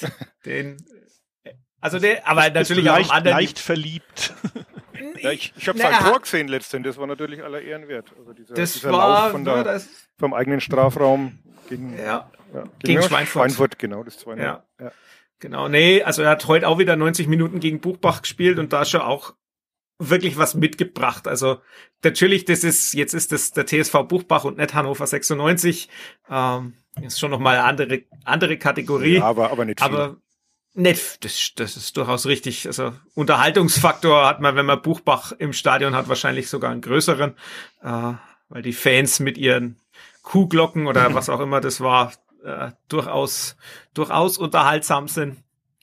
Aber natürlich auch am anderen. Leicht verliebt. Ja, ich habe sein Tor gesehen letztendlich. Das war natürlich aller Ehren wert. Also dieser war Lauf vom eigenen Strafraum gegen Schweinfurt. Genau, das 2-0. Ja. Genau, nee, also er hat heute auch wieder 90 Minuten gegen Buchbach gespielt und da schon auch wirklich was mitgebracht. Also natürlich, jetzt ist das der TSV Buchbach und nicht Hannover 96. Ist schon nochmal eine andere Kategorie. Ja, aber nicht viel. Aber nicht, das ist durchaus richtig. Also Unterhaltungsfaktor hat man, wenn man Buchbach im Stadion hat, wahrscheinlich sogar einen größeren, weil die Fans mit ihren Kuhglocken oder was auch immer das war, durchaus unterhaltsam sind.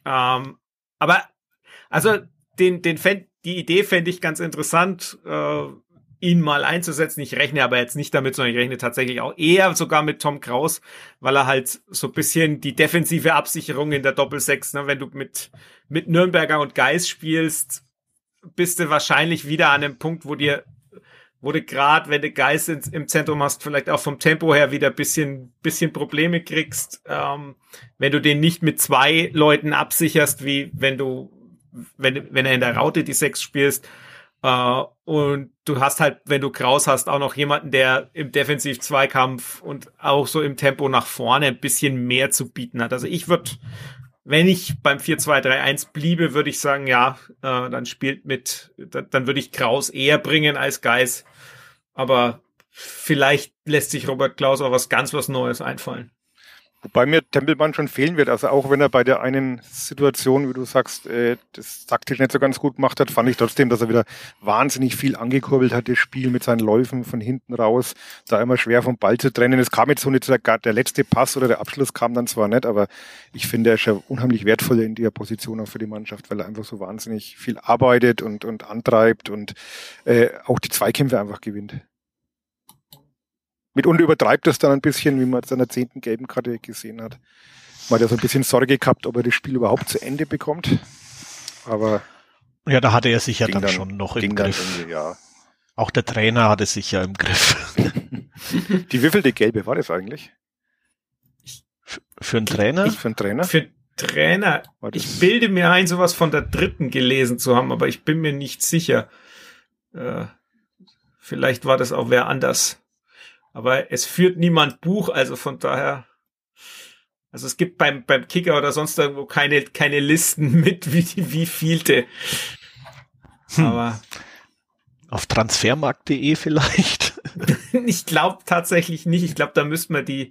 Aber also die Idee fände ich ganz interessant, ihn mal einzusetzen. Ich rechne aber jetzt nicht damit, sondern ich rechne tatsächlich auch eher sogar mit Tom Kraus, weil er halt so ein bisschen die defensive Absicherung in der Doppelsechs, ne, wenn du mit Nürnberger und Geis spielst, bist du wahrscheinlich wieder an dem Punkt, wo du gerade, wenn du Geis im Zentrum hast, vielleicht auch vom Tempo her wieder bisschen Probleme kriegst, wenn du den nicht mit 2 Leuten absicherst, wie wenn er in der Raute die 6 spielst. Und du hast halt, wenn du Kraus hast, auch noch jemanden, der im Defensiv-Zweikampf und auch so im Tempo nach vorne ein bisschen mehr zu bieten hat. Also ich würde, wenn ich beim 4-2-3-1 bliebe, würde ich sagen, ja, dann würde ich Kraus eher bringen als Geis. Aber vielleicht lässt sich Robert Klaus auch was Neues einfallen. Wobei mir Tempelmann schon fehlen wird. Also auch wenn er bei der einen Situation, wie du sagst, das taktisch nicht so ganz gut gemacht hat, fand ich trotzdem, dass er wieder wahnsinnig viel angekurbelt hat, das Spiel mit seinen Läufen von hinten raus, da immer schwer vom Ball zu trennen. Es kam jetzt so nicht, der letzte Pass oder der Abschluss kam dann zwar nicht, aber ich finde, er ist ja unheimlich wertvoll in der Position auch für die Mannschaft, weil er einfach so wahnsinnig viel arbeitet und antreibt und auch die Zweikämpfe einfach gewinnt. Mitunter übertreibt das dann ein bisschen, wie man es an der 10. gelben Karte gesehen hat. Man hat ja so ein bisschen Sorge gehabt, ob er das Spiel überhaupt zu Ende bekommt. Aber ja, da hatte er sich ja dann schon noch im Griff. Ja. Auch der Trainer hatte sich ja im Griff. Die wievielte gelbe war das eigentlich? Für einen Trainer? Für einen Trainer? Für Trainer. Ich bilde mir ein, sowas von der 3. gelesen zu haben, aber ich bin mir nicht sicher. Vielleicht war das auch wer anders. Aber es führt niemand Buch, also von daher, also es gibt beim Kicker oder sonst irgendwo keine Listen mit, wie vielte. Aber auf transfermarkt.de vielleicht? Ich glaube tatsächlich nicht. Ich glaube, da müsste man die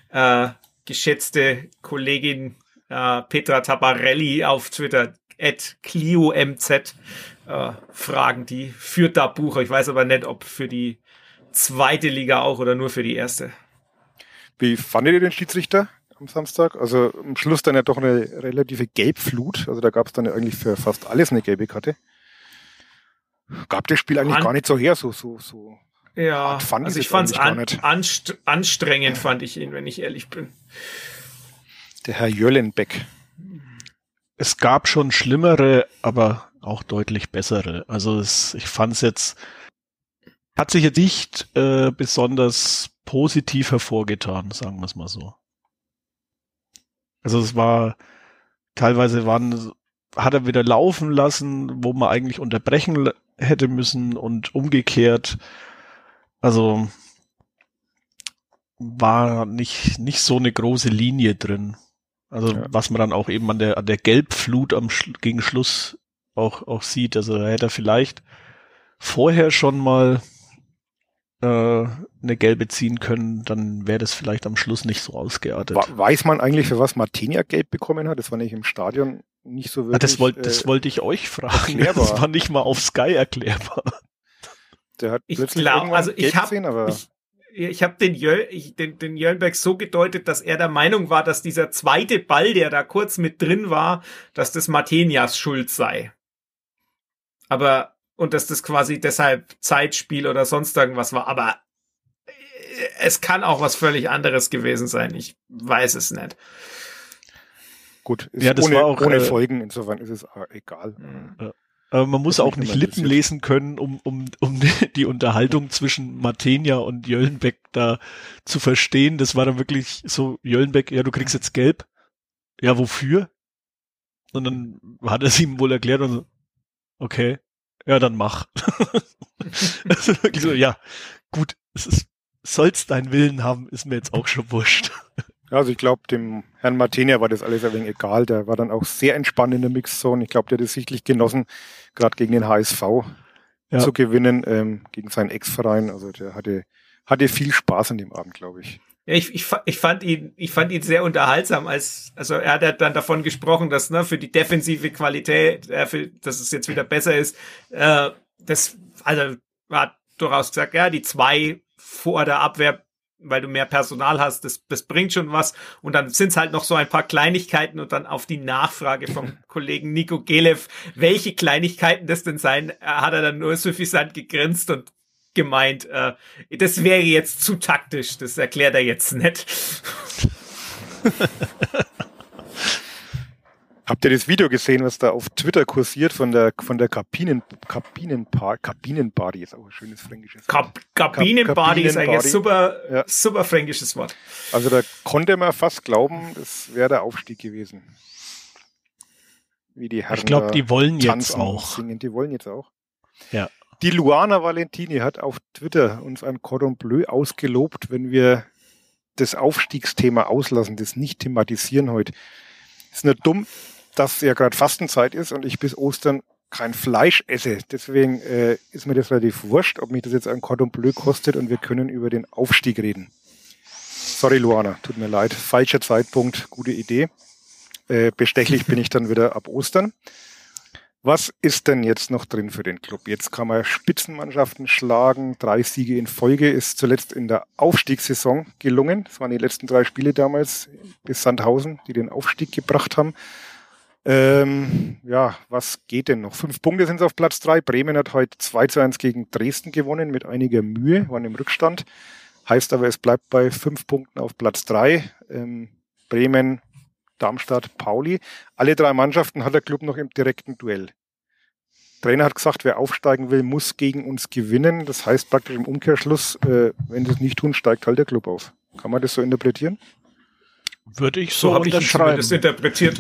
geschätzte Kollegin Petra Tabarelli auf Twitter @cliomz fragen. Die führt da Buch. Ich weiß aber nicht, ob für die 2. Liga auch oder nur für die 1. Wie fandet ihr den Schiedsrichter am Samstag? Also am Schluss dann ja doch eine relative Gelbflut. Also da gab es dann ja eigentlich für fast alles eine gelbe Karte. Gab das Spiel eigentlich gar nicht so her, so. Ja, also ich fand es anstrengend, fand ich ihn, wenn ich ehrlich bin. Der Herr Jöllenbeck. Es gab schon schlimmere, aber auch deutlich bessere. Also ich fand es jetzt, hat sich jetzt nicht besonders positiv hervorgetan, sagen wir es mal so. Also es war, teilweise hat er wieder laufen lassen, wo man eigentlich unterbrechen hätte müssen und umgekehrt. Also war nicht so eine große Linie drin. Also ja. Was man dann auch eben an der Gelbflut gegen Schluss auch sieht. Also da hätte er vielleicht vorher schon mal eine gelbe ziehen können, dann wäre das vielleicht am Schluss nicht so ausgeartet. Weiß man eigentlich, für was Martinia gelb bekommen hat? Das war nicht im Stadion nicht so wirklich. Das wollte ich euch fragen. Erklärbar. Das war nicht mal auf Sky erklärbar. Der hat ich habe den Jöllenberg so gedeutet, dass er der Meinung war, dass dieser zweite Ball, der da kurz mit drin war, dass das Martinias Schuld sei. Und dass das quasi deshalb Zeitspiel oder sonst irgendwas war. Aber es kann auch was völlig anderes gewesen sein. Ich weiß es nicht. Gut, ist Ja, das ohne, war auch, ohne Folgen, insofern ist es egal. Aber man muss Das auch mich nicht immer Lippen interessiert. lesen können, um die Unterhaltung zwischen Martenia und Jöllenbeck da zu verstehen. Das war dann wirklich so, Jöllenbeck, ja, du kriegst jetzt gelb. Ja, wofür? Und dann hat er es ihm wohl erklärt und so, okay, ja, dann mach. Also wirklich so, ja, gut, soll's deinen Willen haben, ist mir jetzt auch schon wurscht. Ja, also ich glaube, dem Herrn Martenia war das alles ein wenig egal. Der war dann auch sehr entspannt in der Mixzone. Ich glaube, der hat es sichtlich genossen, gerade gegen den HSV zu gewinnen, gegen seinen Ex-Verein. Also der hatte viel Spaß an dem Abend, glaube ich. Ja, ich fand ihn sehr unterhaltsam, also er hat ja dann davon gesprochen, dass für die defensive Qualität, dass es jetzt wieder besser ist, also hat durchaus gesagt, ja, die 2 vor der Abwehr, weil du mehr Personal hast, das bringt schon was. Und dann sind es halt noch so ein paar Kleinigkeiten und dann auf die Nachfrage vom Kollegen Nico Gelev, welche Kleinigkeiten das denn seien, hat er dann nur suffisant gegrinst und gemeint, das wäre jetzt zu taktisch, das erklärt er jetzt nicht. Habt ihr das Video gesehen, was da auf Twitter kursiert von der Kabinenparty, ist auch ein schönes fränkisches Wort. Kabinenparty ist eigentlich ein Ja. super fränkisches Wort. Also da konnte man fast glauben, das wäre der Aufstieg gewesen. Wie die Herren Ich glaube, da die wollen jetzt tanzen und auch. singen. Die wollen jetzt auch. Ja. Die Luana Valentini hat auf Twitter uns ein Cordon Bleu ausgelobt, wenn wir das Aufstiegsthema auslassen, das nicht thematisieren heute. Ist nur dumm, dass ja gerade Fastenzeit ist und ich bis Ostern kein Fleisch esse. Deswegen ist mir das relativ wurscht, ob mich das jetzt ein Cordon Bleu kostet und wir können über den Aufstieg reden. Sorry, Luana, tut mir leid. Falscher Zeitpunkt, gute Idee. Bestechlich bin ich dann wieder ab Ostern. Was ist denn jetzt noch drin für den Club? Jetzt kann man Spitzenmannschaften schlagen. 3 Siege in Folge ist zuletzt in der Aufstiegssaison gelungen. Das waren die letzten 3 Spiele damals bis Sandhausen, die den Aufstieg gebracht haben. Ja, was geht denn noch? 5 Punkte sind es auf Platz 3. Bremen hat heute 2:1 gegen Dresden gewonnen mit einiger Mühe, waren im Rückstand. Heißt aber, es bleibt bei 5 Punkten auf Platz 3. Bremen, Darmstadt, Pauli. Alle 3 Mannschaften hat der Club noch im direkten Duell. Der Trainer hat gesagt, wer aufsteigen will, muss gegen uns gewinnen. Das heißt praktisch im Umkehrschluss, wenn sie es nicht tun, steigt halt der Club auf. Kann man das so interpretieren? Würde ich So so habe ich es unterschreiben. zumindest interpretiert.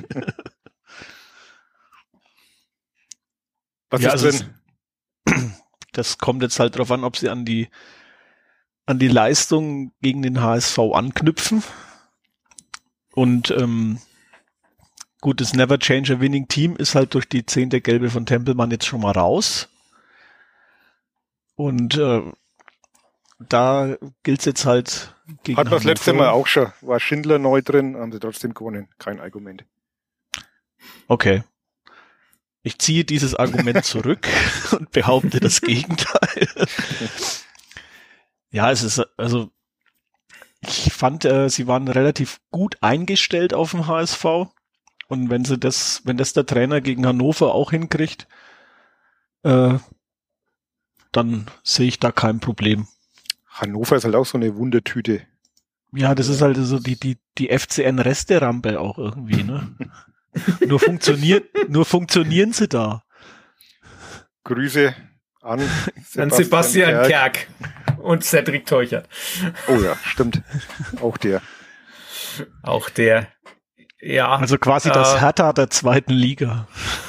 Was Ja, ist also drin? Das kommt jetzt halt darauf an, ob sie an die Leistung gegen den HSV anknüpfen. Und gut, das Never Change a Winning Team ist halt durch die 10. Gelbe von Tempelmann jetzt schon mal raus. Und da gilt es jetzt halt gegen Hat man das Hannover. letzte Mal auch schon. War Schindler neu drin, haben sie trotzdem gewonnen. Kein Argument. Okay. Ich ziehe dieses Argument zurück und behaupte das Gegenteil. Ja, es ist, also, ich fand, sie waren relativ gut eingestellt auf dem HSV. Und wenn das der Trainer gegen Hannover auch hinkriegt, dann sehe ich da kein Problem. Hannover ist halt auch so eine Wundertüte. Ja, das ist halt so die FCN-Resterampe auch irgendwie, ne? Nur funktionieren sie da. Grüße an Sebastian Kerk und Cedric Teuchert. Oh ja, stimmt. Auch der. Auch der, ja. Also quasi das Hertha der 2. Liga.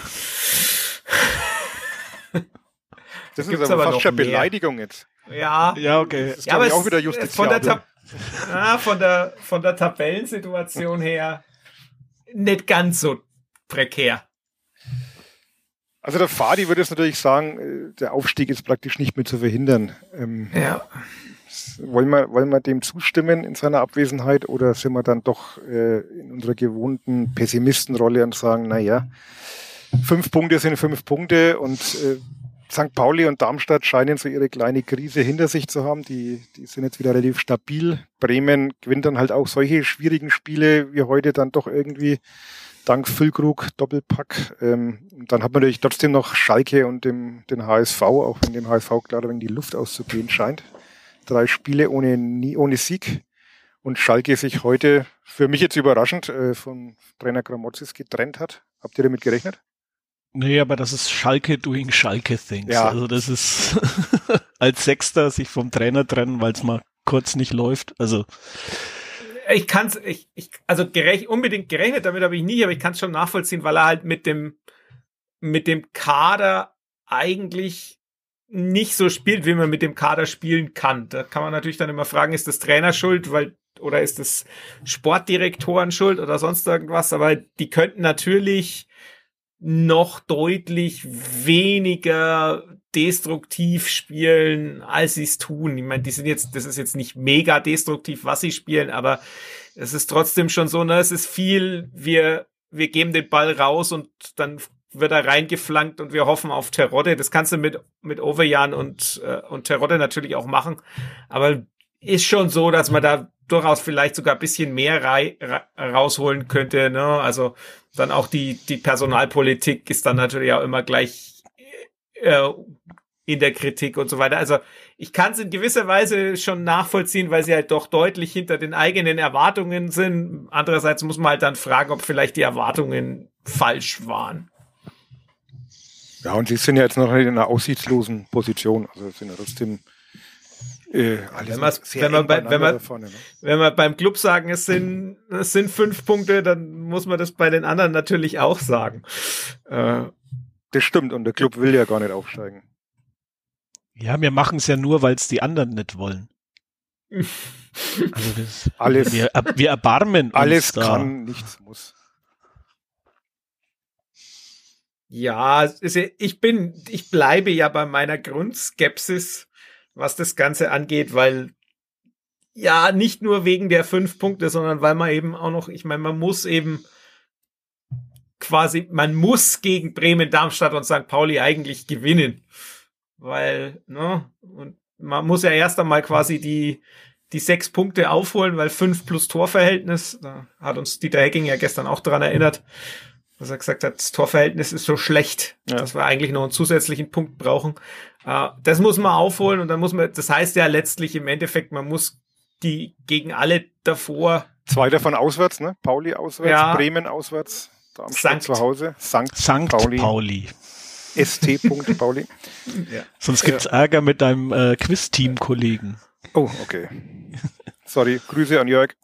Das gibt's ist aber aber fast noch schon mehr. Beleidigung jetzt. Ja. Ja, okay. Das ist, Ja, glaube aber ich, auch es- wieder von der, justiziabel. von der Tabellensituation her nicht ganz so prekär. Also der Fadi würde jetzt natürlich sagen, der Aufstieg ist praktisch nicht mehr zu verhindern. Ja. Wollen wir dem zustimmen in seiner Abwesenheit oder sind wir dann doch in unserer gewohnten Pessimistenrolle und sagen, naja, 5 Punkte sind 5 Punkte und St. Pauli und Darmstadt scheinen so ihre kleine Krise hinter sich zu haben. Die sind jetzt wieder relativ stabil. Bremen gewinnt dann halt auch solche schwierigen Spiele wie heute dann doch irgendwie dank Füllkrug, Doppelpack. Dann hat man natürlich trotzdem noch Schalke und den HSV, auch wenn dem HSV klar wenn die Luft auszugehen scheint. 3 Spiele ohne Sieg. Und Schalke sich heute, für mich jetzt überraschend, von Trainer Gramotzis getrennt hat. Habt ihr damit gerechnet? Nee, aber das ist Schalke doing Schalke things. Ja. Also das ist als Sechster sich vom Trainer trennen, weil es mal kurz nicht läuft. Also unbedingt gerechnet damit habe ich nie, aber ich kann es schon nachvollziehen, weil er halt mit dem Kader eigentlich nicht so spielt, wie man mit dem Kader spielen kann. Da kann man natürlich dann immer fragen, ist das Trainer schuld, oder ist das Sportdirektoren schuld oder sonst irgendwas, aber die könnten natürlich noch deutlich weniger destruktiv spielen, als sie es tun. Ich meine, das ist jetzt nicht mega destruktiv, was sie spielen, aber es ist trotzdem schon so, ne, es ist viel, wir geben den Ball raus und dann wird er reingeflankt und wir hoffen auf Terodde. Das kannst du mit Overjan und Terodde natürlich auch machen, aber ist schon so, dass man da durchaus vielleicht sogar ein bisschen mehr rausholen könnte, ne? Also dann auch die Personalpolitik ist dann natürlich auch immer gleich in der Kritik und so weiter. Also ich kann es in gewisser Weise schon nachvollziehen, weil sie halt doch deutlich hinter den eigenen Erwartungen sind. Andererseits muss man halt dann fragen, ob vielleicht die Erwartungen falsch waren. Ja, und sie sind ja jetzt noch in einer aussichtslosen Position. Also sind ja trotzdem wenn wir beim Club sagen, es sind 5 Punkte, dann muss man das bei den anderen natürlich auch sagen. Das stimmt, und der Club will ja gar nicht aufsteigen. Ja, wir machen es ja nur, weil es die anderen nicht wollen. Also wir erbarmen uns alles da. Kann, nichts muss. Ja, ich bleibe ja bei meiner Grundskepsis, was das Ganze angeht, weil ja nicht nur wegen der 5 Punkte, sondern weil man eben auch noch, ich meine, man muss gegen Bremen, Darmstadt und St. Pauli eigentlich gewinnen, weil, ne, und man muss ja erst einmal quasi die 6 Punkte aufholen, weil 5 plus Torverhältnis, da hat uns Dieter Hecking ja gestern auch daran erinnert, dass er gesagt hat, das Torverhältnis ist so schlecht, dass wir eigentlich noch einen zusätzlichen Punkt brauchen. Das muss man aufholen und dann das heißt ja letztlich im Endeffekt, man muss die gegen alle davor. 2 davon auswärts, ne? Pauli auswärts, ja. Bremen auswärts, Darmstadt zu Hause, St. Pauli. St. Pauli. Ja. Sonst gibt's Ärger mit deinem Quiz-Team-Kollegen. Oh, okay. Sorry, Grüße an Jörg.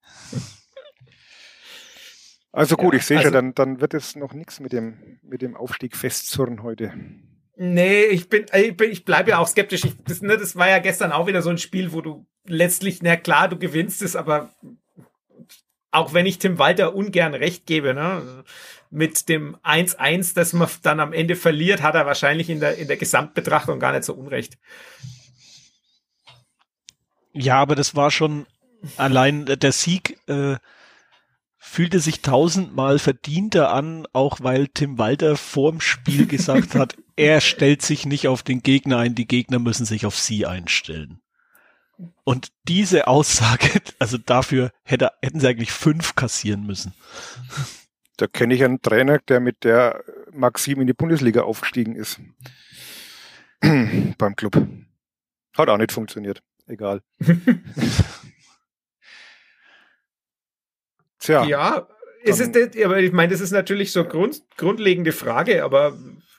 Also gut, ich sehe schon, dann wird es noch nichts mit dem Aufstieg festzurren heute. Nee, ich bleibe ja auch skeptisch. Das war ja gestern auch wieder so ein Spiel, wo du letztlich, na klar, du gewinnst es, aber auch wenn ich Tim Walter ungern recht gebe, ne, mit dem 1-1, das man dann am Ende verliert, hat er wahrscheinlich in der Gesamtbetrachtung gar nicht so unrecht. Ja, aber das war schon allein der Sieg, fühlte sich 1000-mal verdienter an, auch weil Tim Walter vorm Spiel gesagt hat, er stellt sich nicht auf den Gegner ein, die Gegner müssen sich auf sie einstellen. Und diese Aussage, also dafür hätten sie eigentlich 5 kassieren müssen. Da kenne ich einen Trainer, der mit der Maxim in die Bundesliga aufgestiegen ist. Beim Club. Hat auch nicht funktioniert. Egal. Tja. Ja, aber ich meine, das ist natürlich so grundlegende Frage, aber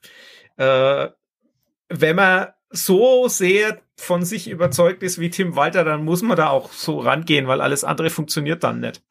wenn man so sehr von sich überzeugt ist wie Tim Walter, dann muss man da auch so rangehen, weil alles andere funktioniert dann nicht.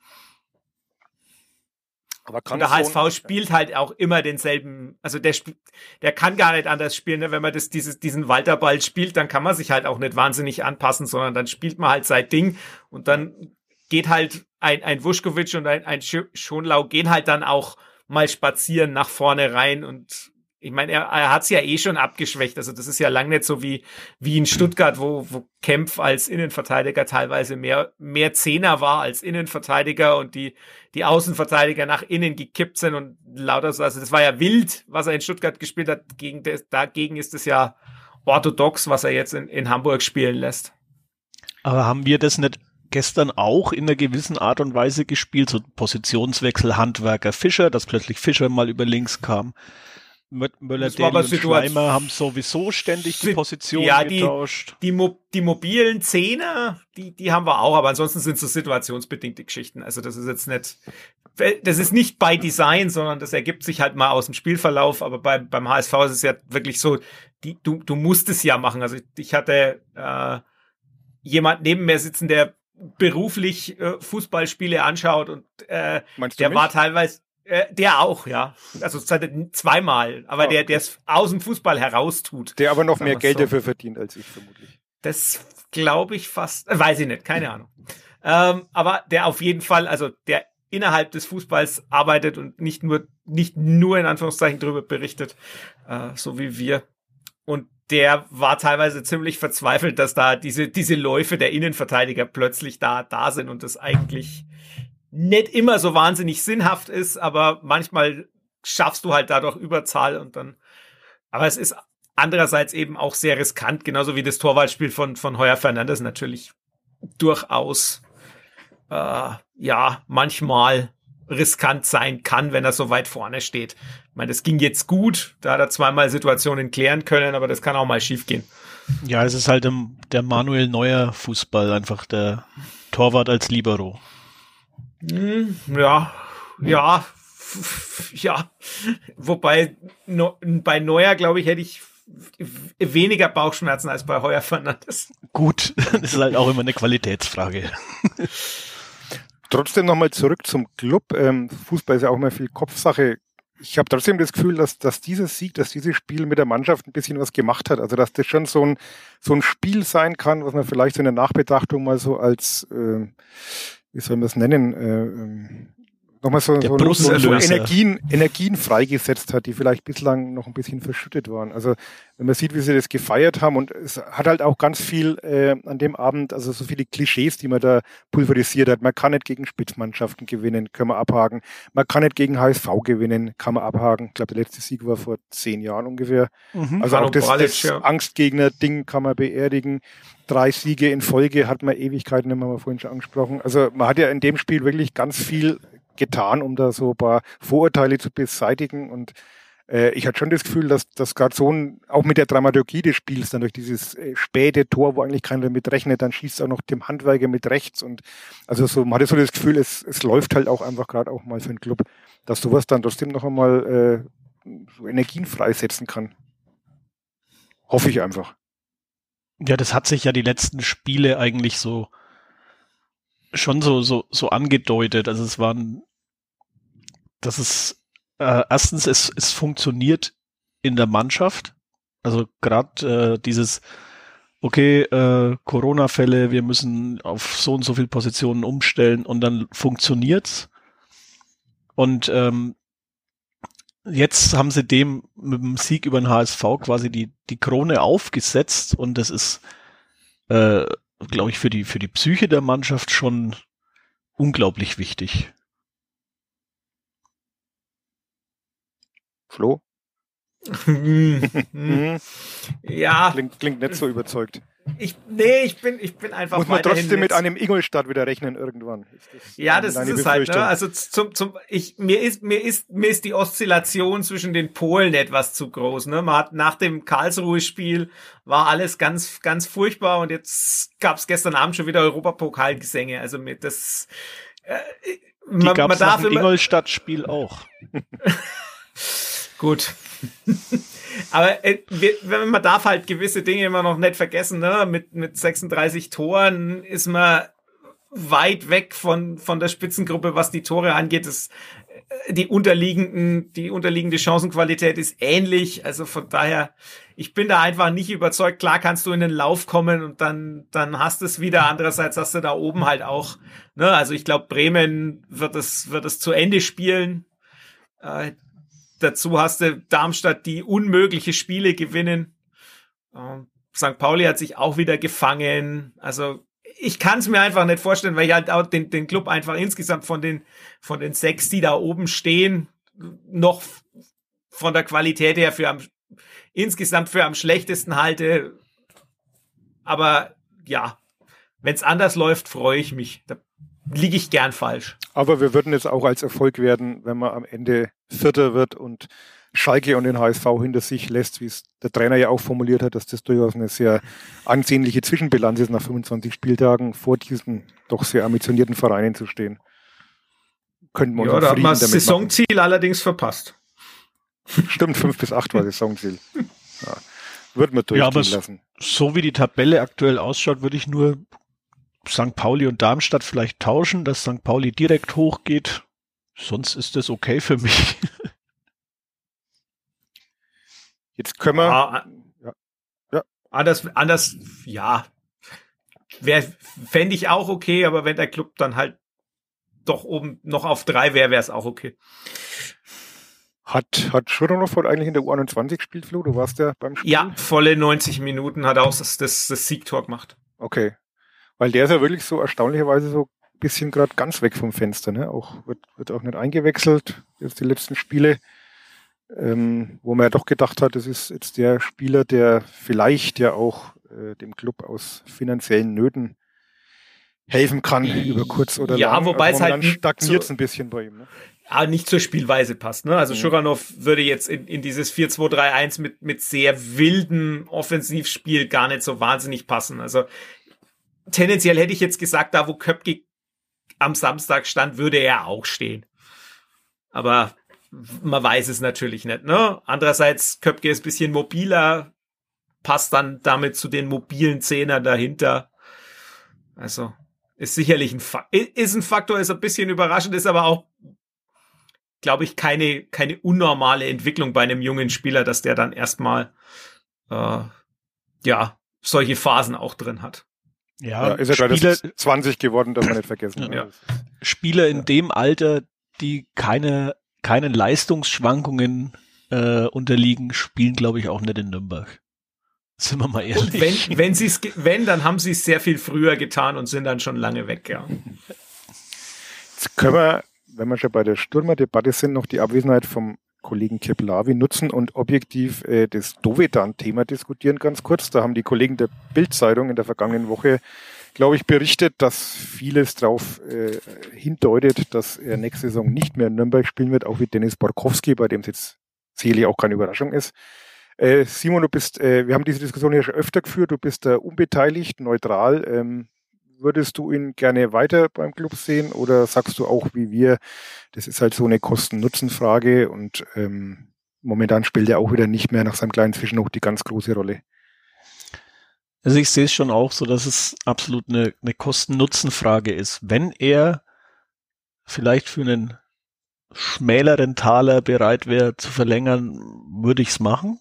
Aber und der HSV spielt halt auch immer denselben, also der kann gar nicht anders spielen, ne? Wenn man diesen Walterball spielt, dann kann man sich halt auch nicht wahnsinnig anpassen, sondern dann spielt man halt sein Ding und dann geht halt ein Vušković und ein Schonlau gehen halt dann auch mal spazieren nach vorne rein und ich meine, er hat es ja eh schon abgeschwächt, also das ist ja lang nicht so wie in Stuttgart, wo Kempf als Innenverteidiger teilweise mehr Zehner war als Innenverteidiger und die Außenverteidiger nach innen gekippt sind und lauter so, also das war ja wild, was er in Stuttgart gespielt hat, dagegen ist es ja orthodox, was er jetzt in Hamburg spielen lässt. Aber haben wir das nicht gestern auch in einer gewissen Art und Weise gespielt, so Positionswechsel Handwerker Fischer, dass plötzlich Fischer mal über links kam. Möller-Daly und Schleimer haben sowieso ständig die Position getauscht. Die mobilen Zehner, die haben wir auch, aber ansonsten sind es so situationsbedingte Geschichten. Also das ist jetzt nicht by Design, sondern das ergibt sich halt mal aus dem Spielverlauf, aber beim HSV ist es ja wirklich so, du musst es ja machen. Also ich hatte jemand neben mir sitzen, der beruflich Fußballspiele anschaut und der war teilweise der auch, ja. Also zweimal, aber der es aus dem Fußball heraus tut. Der aber noch mehr Geld dafür verdient als ich vermutlich. Das glaube ich fast, weiß ich nicht, keine Ahnung. Aber der auf jeden Fall, also der innerhalb des Fußballs arbeitet und nicht nur in Anführungszeichen drüber berichtet, so wie wir. Und der war teilweise ziemlich verzweifelt, dass da diese Läufe der Innenverteidiger plötzlich da sind und das eigentlich nicht immer so wahnsinnig sinnhaft ist, aber manchmal schaffst du halt dadurch Überzahl aber es ist andererseits eben auch sehr riskant, genauso wie das Torwartspiel von Heuer Fernandes natürlich durchaus manchmal riskant sein kann, wenn er so weit vorne steht. Ich meine, das ging jetzt gut, da hat er zweimal Situationen klären können, aber das kann auch mal schief gehen. Ja, es ist halt der Manuel Neuer Fußball, einfach der Torwart als Libero. Ja. Wobei bei Neuer, glaube ich, hätte ich weniger Bauchschmerzen als bei Heuer Fernandes. Gut, das ist halt auch immer eine Qualitätsfrage. Trotzdem nochmal zurück zum Club. Fußball ist ja auch immer viel Kopfsache. Ich habe trotzdem das Gefühl, dass dieses Spiel mit der Mannschaft ein bisschen was gemacht hat. Also dass das schon so ein Spiel sein kann, was man vielleicht so in der Nachbetrachtung mal so als wie soll man es nennen, nochmal so Energien freigesetzt hat, die vielleicht bislang noch ein bisschen verschüttet waren. Also wenn man sieht, wie sie das gefeiert haben, und es hat halt auch ganz viel an dem Abend, also so viele Klischees, die man da pulverisiert hat. Man kann nicht gegen Spitzmannschaften gewinnen, können wir abhaken. Man kann nicht gegen HSV gewinnen, kann man abhaken. Ich glaube, der letzte Sieg war vor 10 Jahren ungefähr. Also auch das Angstgegner-Ding kann man beerdigen. 3 Siege in Folge hat man Ewigkeiten, haben wir vorhin schon angesprochen. Also man hat ja in dem Spiel wirklich ganz viel getan, um da so ein paar Vorurteile zu beseitigen, und ich hatte schon das Gefühl, dass gerade so auch mit der Dramaturgie des Spiels dann durch dieses späte Tor, wo eigentlich keiner mit rechnet, dann schießt auch noch dem Handwerker mit rechts, und also so, man hatte so das Gefühl, es läuft halt auch einfach gerade auch mal für einen Club, dass sowas dann trotzdem noch einmal so Energien freisetzen kann. Hoffe ich einfach. Ja, das hat sich ja die letzten Spiele eigentlich so angedeutet. Also erstens, es funktioniert in der Mannschaft. Also gerade dieses, Corona-Fälle, wir müssen auf so und so viele Positionen umstellen, und dann funktioniert's. Und jetzt haben sie dem mit dem Sieg über den HSV quasi die Krone aufgesetzt, und das ist, glaube ich, für die Psyche der Mannschaft schon unglaublich wichtig. Flo? Ja. Klingt nicht so überzeugt. Ich bin einfach muss man trotzdem mit einem Ingolstadt wieder rechnen irgendwann. Das ist es halt, ne? Also mir ist die Oszillation zwischen den Polen etwas zu groß, ne? Man hat nach dem Karlsruhe-Spiel war alles ganz, ganz furchtbar, und jetzt gab's gestern Abend schon wieder Europapokalgesänge. Also das die gab's nach dem Ingolstadt-Spiel auch. Gut. Aber man darf halt gewisse Dinge immer noch nicht vergessen, ne? Mit 36 Toren ist man weit weg von der Spitzengruppe, was die Tore angeht. Die unterliegende Chancenqualität ist ähnlich. Also von daher, ich bin da einfach nicht überzeugt. Klar kannst du in den Lauf kommen und dann hast du es wieder. Andererseits hast du da oben halt auch, ne? Also ich glaube, Bremen wird es zu Ende spielen. Dazu hast du Darmstadt, die unmögliche Spiele gewinnen. St. Pauli hat sich auch wieder gefangen. Also ich kann es mir einfach nicht vorstellen, weil ich halt auch den Club einfach insgesamt von den 6, die da oben stehen, noch von der Qualität her insgesamt für am schlechtesten halte. Aber ja, wenn es anders läuft, freue ich mich. Da liege ich gern falsch. Aber wir würden jetzt auch als Erfolg werden, wenn man am Ende Vierter wird und Schalke und den HSV hinter sich lässt, wie es der Trainer ja auch formuliert hat, dass das durchaus eine sehr ansehnliche Zwischenbilanz ist, nach 25 Spieltagen vor diesen doch sehr ambitionierten Vereinen zu stehen. Könnten wir uns da hat man das damit Saisonziel machen. allerdings verpasst. Stimmt, 5 bis 8 war Saisonziel. Ja. Wird man durchgehen lassen. So wie die Tabelle aktuell ausschaut, würde ich nur St. Pauli und Darmstadt vielleicht tauschen, dass St. Pauli direkt hochgeht. Sonst ist das okay für mich. Jetzt können wir... Anders, ja. Fände ich auch okay, aber wenn der Club dann halt doch oben noch auf 3 wäre, wäre es auch okay. Hat Schuranov eigentlich in der U21 gespielt, Flo? Du warst ja beim Spiel? Ja, volle 90 Minuten hat auch das Siegtor gemacht. Okay. Weil der ist ja wirklich so erstaunlicherweise so ein bisschen gerade ganz weg vom Fenster, ne? Auch wird auch nicht eingewechselt, jetzt die letzten Spiele, wo man ja doch gedacht hat, das ist jetzt der Spieler, der vielleicht ja auch dem Club aus finanziellen Nöten helfen kann, über kurz oder lang. Ja, wobei es halt stagniert ein bisschen bei ihm, ne? Nicht zur Spielweise passt, ne? Also Schuranov würde jetzt in dieses 4-2-3-1 mit sehr wilden Offensivspiel gar nicht so wahnsinnig passen. Also tendenziell hätte ich jetzt gesagt, da wo Köpke am Samstag stand, würde er auch stehen. Aber man weiß es natürlich nicht, ne? Andererseits, Köpke ist ein bisschen mobiler, passt dann damit zu den mobilen Zehnern dahinter. Also ist sicherlich ein Faktor, ist ein bisschen überraschend, ist aber auch, glaube ich, keine unnormale Entwicklung bei einem jungen Spieler, dass der dann erstmal solche Phasen auch drin hat. Ja, ist ja gerade 20 geworden, darf man nicht vergessen. Ja. Spieler in dem Alter, die keinen Leistungsschwankungen unterliegen, spielen, glaube ich, auch nicht in Nürnberg. Sind wir mal ehrlich. Und wenn, dann haben sie es sehr viel früher getan und sind dann schon lange weg, ja. Jetzt können wir, wenn wir schon bei der Stürmerdebatte sind, noch die Abwesenheit vom Kollegen Keplavi nutzen und objektiv das Dovedan-Thema diskutieren ganz kurz. Da haben die Kollegen der Bild-Zeitung in der vergangenen Woche, glaube ich, berichtet, dass vieles darauf hindeutet, dass er nächste Saison nicht mehr in Nürnberg spielen wird, auch wie Dennis Borkowski, bei dem es jetzt sicherlich auch keine Überraschung ist. Simon, wir haben diese Diskussion ja schon öfter geführt, du bist da unbeteiligt, neutral. Würdest du ihn gerne weiter beim Club sehen oder sagst du auch wie wir, das ist halt so eine Kosten-Nutzen-Frage und momentan spielt er auch wieder nicht mehr nach seinem kleinen Zwischenhoch die ganz große Rolle? Also ich sehe es schon auch so, dass es absolut eine Kosten-Nutzen-Frage ist. Wenn er vielleicht für einen schmäleren Taler bereit wäre zu verlängern, würde ich es machen.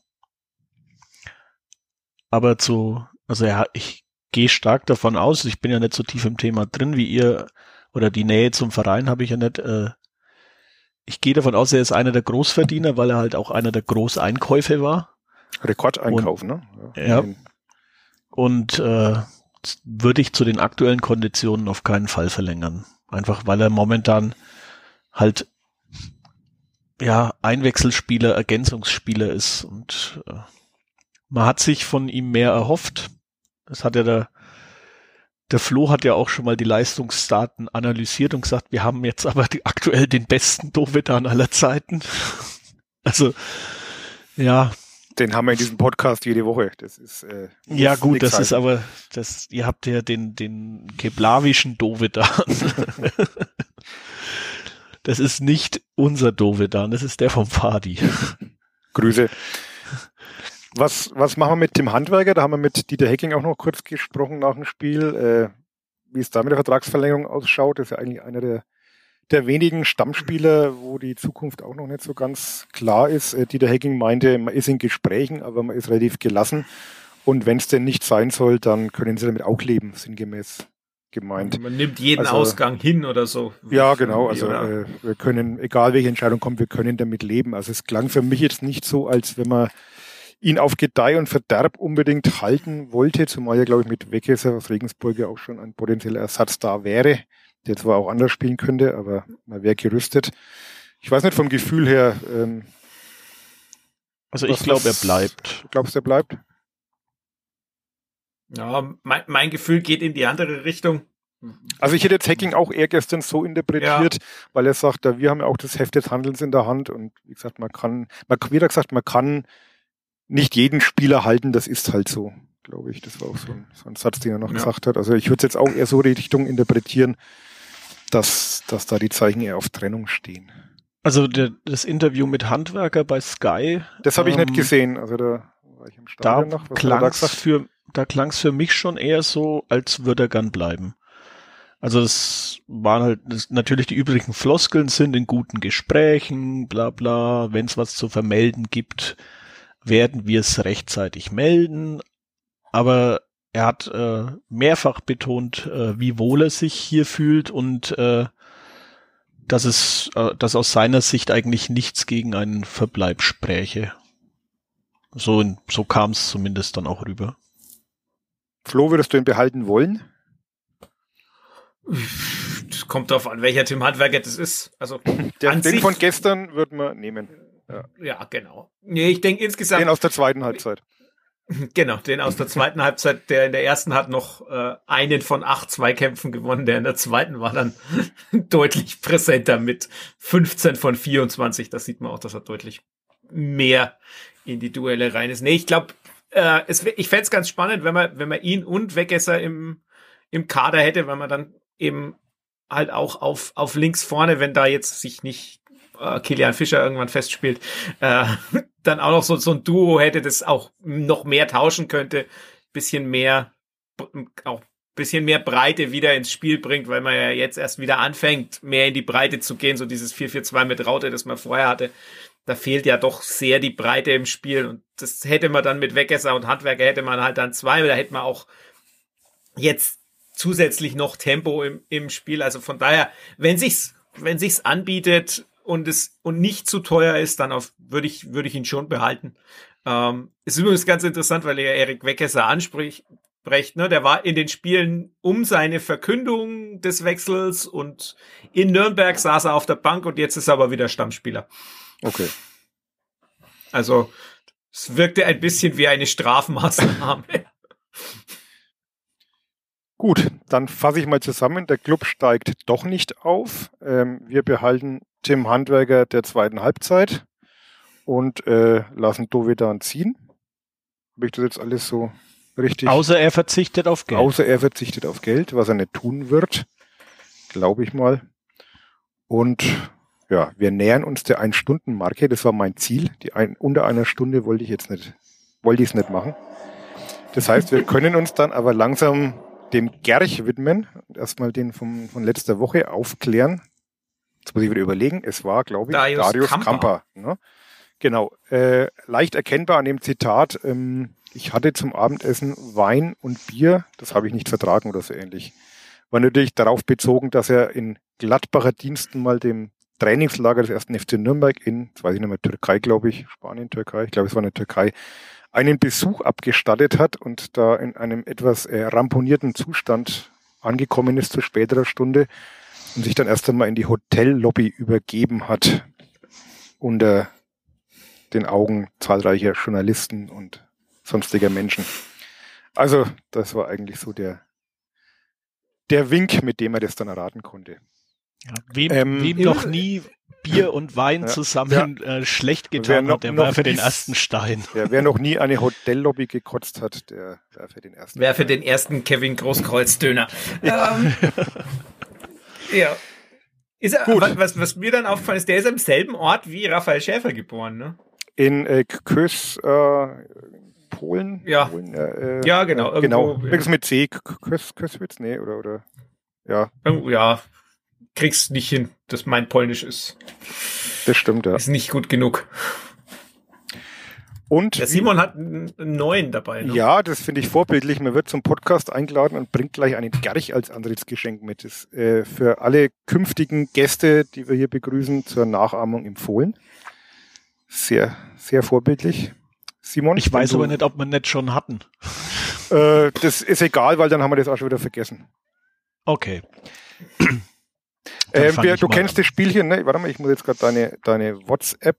Aber ich gehe stark davon aus, ich bin ja nicht so tief im Thema drin wie ihr, oder die Nähe zum Verein habe ich ja nicht. Ich gehe davon aus, er ist einer der Großverdiener, weil er halt auch einer der Großeinkäufe war. Rekordeinkauf, ne? Ja. Und würde ich zu den aktuellen Konditionen auf keinen Fall verlängern. Einfach weil er momentan halt Einwechselspieler, Ergänzungsspieler ist und man hat sich von ihm mehr erhofft. Das hat ja der Flo hat ja auch schon mal die Leistungsdaten analysiert und gesagt, wir haben jetzt aber aktuell den besten Dovedan aller Zeiten. Also, ja. Den haben wir in diesem Podcast jede Woche. Das ist ja gut, das ist aber ihr habt ja den keblawischen Dovedan. Das ist nicht unser Dovedan, das ist der vom Fadi. Grüße. Was machen wir mit Tim Handwerker? Da haben wir mit Dieter Hecking auch noch kurz gesprochen nach dem Spiel. Wie es da mit der Vertragsverlängerung ausschaut, das ist ja eigentlich einer der wenigen Stammspieler, wo die Zukunft auch noch nicht so ganz klar ist. Dieter Hecking meinte, man ist in Gesprächen, aber man ist relativ gelassen. Und wenn es denn nicht sein soll, dann können sie damit auch leben, sinngemäß gemeint. Man nimmt jeden Ausgang hin oder so. Ja, genau. Also wir können, egal welche Entscheidung kommt, wir können damit leben. Also es klang für mich jetzt nicht so, als wenn man ihn auf Gedeih und Verderb unbedingt halten wollte, zumal ja, glaube ich, mit Weghesser aus Regensburg ja auch schon ein potenzieller Ersatz da wäre, der zwar auch anders spielen könnte, aber man wäre gerüstet. Ich weiß nicht vom Gefühl her. Also ich glaube, er bleibt. Du glaubst, er bleibt? Ja, mein Gefühl geht in die andere Richtung. Also ich hätte jetzt Hacking auch eher gestern so interpretiert, weil er sagt, wir haben ja auch das Heft des Handelns in der Hand und wie gesagt, man kann nicht jeden Spieler halten, das ist halt so, glaube ich. Das war auch so ein Satz, den er noch gesagt hat. Also ich würde es jetzt auch eher so die Richtung interpretieren, dass da die Zeichen eher auf Trennung stehen. Also das Interview mit Handwerker bei Sky. Das habe ich nicht gesehen, also da war ich im Stadion noch. Da klang es für mich schon eher so, als würde er gern bleiben. Also es waren halt natürlich die übrigen Floskeln sind in guten Gesprächen, bla bla, wenn es was zu vermelden gibt, werden wir es rechtzeitig melden. Aber er hat mehrfach betont, wie wohl er sich hier fühlt und dass aus seiner Sicht eigentlich nichts gegen einen Verbleib spräche. So kam es zumindest dann auch rüber. Flo, würdest du ihn behalten wollen? Das kommt darauf an, welcher Tim Handwerker das ist. Also den von gestern würden wir nehmen. Ja, genau. Nee, ich denke insgesamt... Den aus der zweiten Halbzeit. Genau, den aus der zweiten Halbzeit, der in der ersten hat noch einen von 8 Zweikämpfen gewonnen, der in der zweiten war dann deutlich präsenter mit 15 von 24. Das sieht man auch, dass er deutlich mehr in die Duelle rein ist. Nee, ich glaube, ich fände es ganz spannend, wenn man ihn und Wegesser im Kader hätte, weil man dann eben halt auch auf links vorne, wenn da jetzt sich nicht Kilian Fischer irgendwann festspielt, dann auch noch so ein Duo hätte, das auch noch mehr tauschen könnte, bisschen mehr Breite wieder ins Spiel bringt, weil man ja jetzt erst wieder anfängt, mehr in die Breite zu gehen, so dieses 4-4-2 mit Raute, das man vorher hatte. Da fehlt ja doch sehr die Breite im Spiel und das hätte man dann mit Wegesser und Handwerker hätte man halt dann 2, da hätte man auch jetzt zusätzlich noch Tempo im Spiel, also von daher, wenn sich's anbietet und nicht zu teuer ist, dann würde ich ihn schon behalten. Ist übrigens ganz interessant, weil er Erik Wegesser anspricht, ne? Der war in den Spielen um seine Verkündung des Wechsels und in Nürnberg saß er auf der Bank und jetzt ist er aber wieder Stammspieler. Okay. Also es wirkte ein bisschen wie eine Strafmaßnahme. Gut, dann fasse ich mal zusammen. Der Club steigt doch nicht auf. Wir behalten Tim Handwerker der zweiten Halbzeit und lassen Dovedan ziehen. Habe ich das jetzt alles so richtig? Außer er verzichtet auf Geld. Was er nicht tun wird, glaube ich mal. Und ja, wir nähern uns der 1-Stunden-Marke. Das war mein Ziel. Unter einer Stunde wollte ich es nicht machen. Das heißt, wir können uns dann aber langsam dem Gerch widmen und erstmal den von letzter Woche aufklären. Jetzt muss ich wieder überlegen. Es war, glaube ich, Darius Kamper. Ne? Genau. Leicht erkennbar an dem Zitat, ich hatte zum Abendessen Wein und Bier, das habe ich nicht vertragen oder so ähnlich. War natürlich darauf bezogen, dass er in Gladbacher Diensten mal dem Trainingslager des 1. FC Nürnberg jetzt weiß ich nicht mehr, Türkei, glaube ich, Spanien, Türkei, ich glaube, es war eine Türkei, einen Besuch abgestattet hat und da in einem etwas ramponierten Zustand angekommen ist zu späterer Stunde und sich dann erst einmal in die Hotellobby übergeben hat unter den Augen zahlreicher Journalisten und sonstiger Menschen. Also das war eigentlich so der Wink, mit dem er das dann erraten konnte. Ja, wem noch nie Bier und Wein zusammen schlecht getan hat, der werfe den ersten Stein. Ja, wer noch nie eine Hotellobby gekotzt hat, der werfe den ersten. Werfe den ersten Kevin Großkreuz-Döner. Ja. Ist er, gut. Was mir dann aufgefallen ist, der ist am selben Ort wie Raphael Schäfer geboren, ne? In Kös, Polen? Ja. Polen, ja, genau. Genau. Irgendwas mit C. Köswitz? Nee, oder? Ja. Ja. Kriegst nicht hin, dass mein Polnisch ist. Das stimmt, ja. Ist nicht gut genug. Und der Simon hat einen neuen dabei. Ne? Ja, das finde ich vorbildlich. Man wird zum Podcast eingeladen und bringt gleich einen Gerch als Antrittsgeschenk mit. Das ist für alle künftigen Gäste, die wir hier begrüßen, zur Nachahmung empfohlen. Sehr, sehr vorbildlich. Simon? Ich weiß aber nicht, ob wir nicht schon hatten. Das ist egal, weil dann haben wir das auch schon wieder vergessen. Okay. Du kennst das Spielchen, ne? Warte mal, ich muss jetzt gerade deine WhatsApp,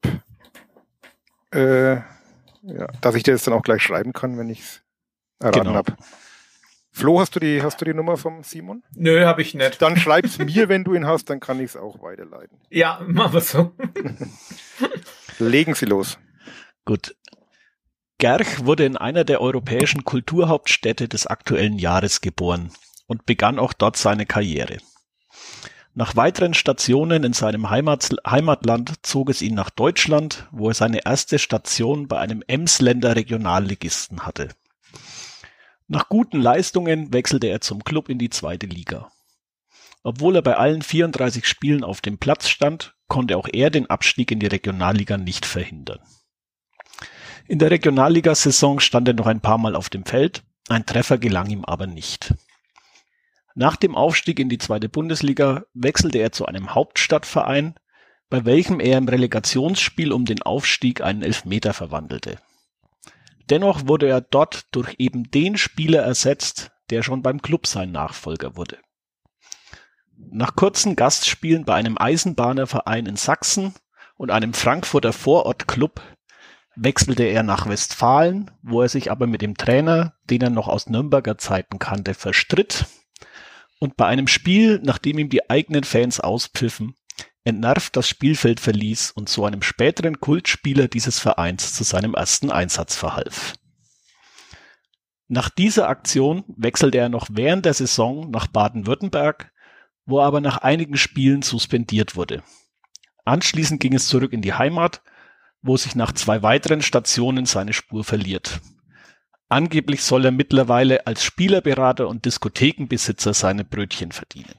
dass ich dir das dann auch gleich schreiben kann, wenn ich es erraten habe. Flo, hast du die Nummer vom Simon? Nö, habe ich nicht. Dann schreib's mir, wenn du ihn hast, dann kann ich es auch weiterleiten. Ja, machen wir so. Legen Sie los. Gut. Gerch wurde in einer der europäischen Kulturhauptstädte des aktuellen Jahres geboren und begann auch dort seine Karriere. Nach weiteren Stationen in seinem Heimatland zog es ihn nach Deutschland, wo er seine erste Station bei einem Emsländer Regionalligisten hatte. Nach guten Leistungen wechselte er zum Klub in die 2. Liga. Obwohl er bei allen 34 Spielen auf dem Platz stand, konnte auch er den Abstieg in die Regionalliga nicht verhindern. In der Regionalligasaison stand er noch ein paar Mal auf dem Feld, ein Treffer gelang ihm aber nicht. Nach dem Aufstieg in die 2. Bundesliga wechselte er zu einem Hauptstadtverein, bei welchem er im Relegationsspiel um den Aufstieg einen Elfmeter verwandelte. Dennoch wurde er dort durch eben den Spieler ersetzt, der schon beim Klub sein Nachfolger wurde. Nach kurzen Gastspielen bei einem Eisenbahnerverein in Sachsen und einem Frankfurter Vorortclub wechselte er nach Westfalen, wo er sich aber mit dem Trainer, den er noch aus Nürnberger Zeiten kannte, verstritt und bei einem Spiel, nachdem ihm die eigenen Fans auspfiffen, entnervt das Spielfeld verließ und so einem späteren Kultspieler dieses Vereins zu seinem ersten Einsatz verhalf. Nach dieser Aktion wechselte er noch während der Saison nach Baden-Württemberg, wo er aber nach einigen Spielen suspendiert wurde. Anschließend ging es zurück in die Heimat, wo sich nach 2 weiteren Stationen seine Spur verliert. Angeblich soll er mittlerweile als Spielerberater und Diskothekenbesitzer seine Brötchen verdienen.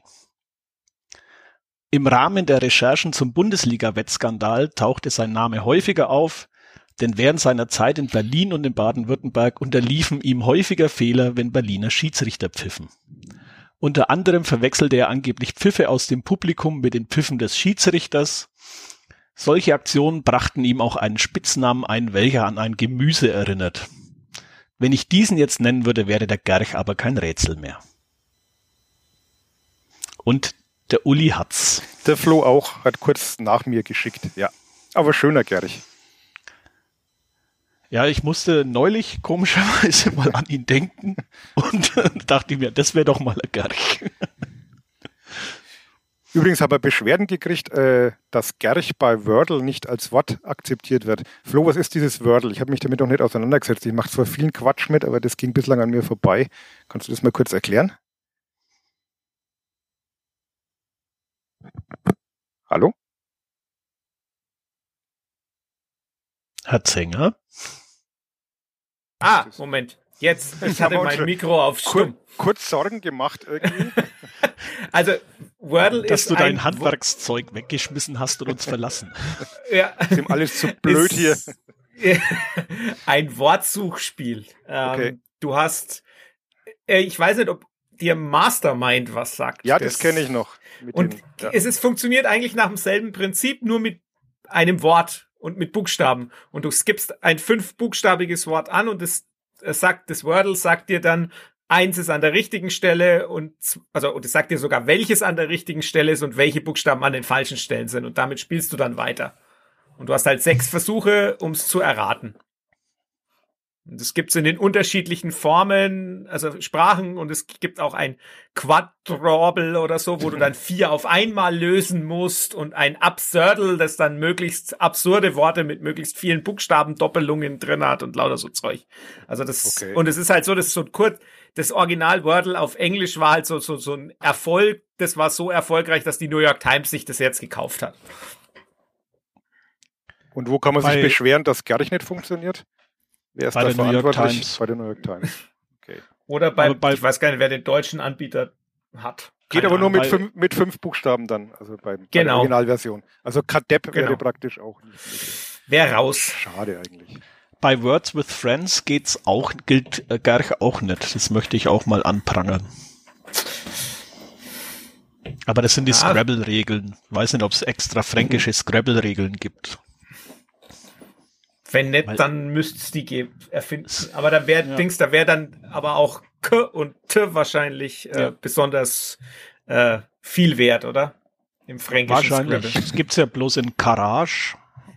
Im Rahmen der Recherchen zum Bundesliga-Wettskandal tauchte sein Name häufiger auf, denn während seiner Zeit in Berlin und in Baden-Württemberg unterliefen ihm häufiger Fehler, wenn Berliner Schiedsrichter pfiffen. Unter anderem verwechselte er angeblich Pfiffe aus dem Publikum mit den Pfiffen des Schiedsrichters. Solche Aktionen brachten ihm auch einen Spitznamen ein, welcher an ein Gemüse erinnert. Wenn ich diesen jetzt nennen würde, wäre der Gerch aber kein Rätsel mehr. Und der Uli hat's. Der Flo auch, hat kurz nach mir geschickt, ja. Aber schöner Gerch. Ja, ich musste neulich komischerweise mal an ihn denken und dachte mir, das wäre doch mal ein Gerch. Übrigens habe ich Beschwerden gekriegt, dass Gerch bei Wordle nicht als Wort akzeptiert wird. Flo, was ist dieses Wordle? Ich habe mich damit noch nicht auseinandergesetzt. Ich mache zwar vielen Quatsch mit, aber das ging bislang an mir vorbei. Kannst du das mal kurz erklären? Hallo? Herr Zenger? Ah, Moment. Jetzt, ich hatte mein Mikro auf Stumm. Kurz Sorgen gemacht irgendwie. Also, Wordle dass ist du dein Handwerkszeug weggeschmissen hast und uns verlassen. Ja. Ist ihm alles zu blöd hier. Ein Wortsuchspiel. Okay. Du hast, ich weiß nicht, ob dir Mastermind was sagt. Ja, das kenne ich noch. Es funktioniert eigentlich nach demselben Prinzip, nur mit einem Wort und mit Buchstaben. Und du skippst ein 5-buchstabiges Wort an und das Wordle sagt dir dann, 1 ist an der richtigen Stelle und es sagt dir sogar, welches an der richtigen Stelle ist und welche Buchstaben an den falschen Stellen sind. Und damit spielst du dann weiter. Und du hast halt 6 Versuche, um es zu erraten. Und das gibt's in den unterschiedlichen Formen, also Sprachen, und es gibt auch ein Quadruple oder so, wo du dann 4 auf einmal lösen musst, und ein Absurdle, das dann möglichst absurde Worte mit möglichst vielen Buchstabendoppelungen drin hat und lauter so Zeug. Also Okay. Und es ist halt so, das ist so kurz, das Original Wordle auf Englisch war halt so ein Erfolg, das war so erfolgreich, dass die New York Times sich das jetzt gekauft hat. Und wo kann man sich beschweren, dass Gerch nicht funktioniert? Wer ist da verantwortlich? Bei der New York Times. Okay. Oder ich weiß gar nicht, wer den deutschen Anbieter hat. Geht aber nur mit 5 Buchstaben dann, also bei der Originalversion. Also Kadepp wäre praktisch auch nicht möglich. Wär raus. Schade eigentlich. Bei Words with Friends gilt Gerch auch nicht. Das möchte ich auch mal anprangern. Aber das sind die Scrabble-Regeln. Ich weiß nicht, ob es extra fränkische Scrabble-Regeln gibt. Wenn nicht, dann müsste es die erfinden. Aber da wäre dann aber auch K und T wahrscheinlich besonders viel wert, oder? Im fränkischen wahrscheinlich. Scrabble. Es gibt's ja bloß in Garage.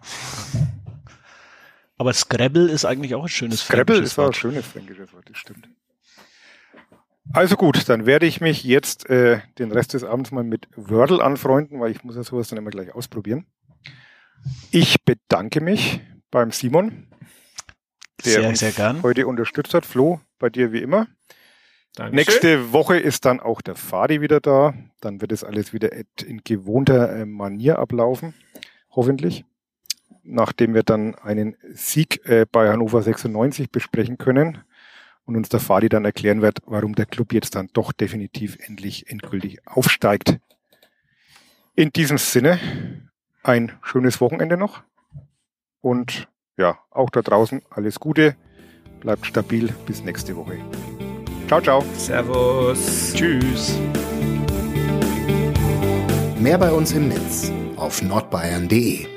Aber Scrabble ist eigentlich auch ein schönes Scrabble fränkisches ist auch ein Wort. schönes fränkisches Wort, das stimmt. Also gut, dann werde ich mich jetzt den Rest des Abends mal mit Wordle anfreunden, weil ich muss ja sowas dann immer gleich ausprobieren. Ich bedanke mich beim Simon, der uns sehr gern heute unterstützt hat. Flo, bei dir wie immer. Dankeschön. Nächste Woche ist dann auch der Fadi wieder da. Dann wird es alles wieder in gewohnter Manier ablaufen, hoffentlich. Nachdem wir dann einen Sieg bei Hannover 96 besprechen können und uns der Fadi dann erklären wird, warum der Club jetzt dann doch definitiv endgültig aufsteigt. In diesem Sinne, ein schönes Wochenende noch und ja, auch da draußen alles Gute, bleibt stabil, bis nächste Woche. Ciao, ciao. Servus. Tschüss. Mehr bei uns im Netz auf nordbayern.de.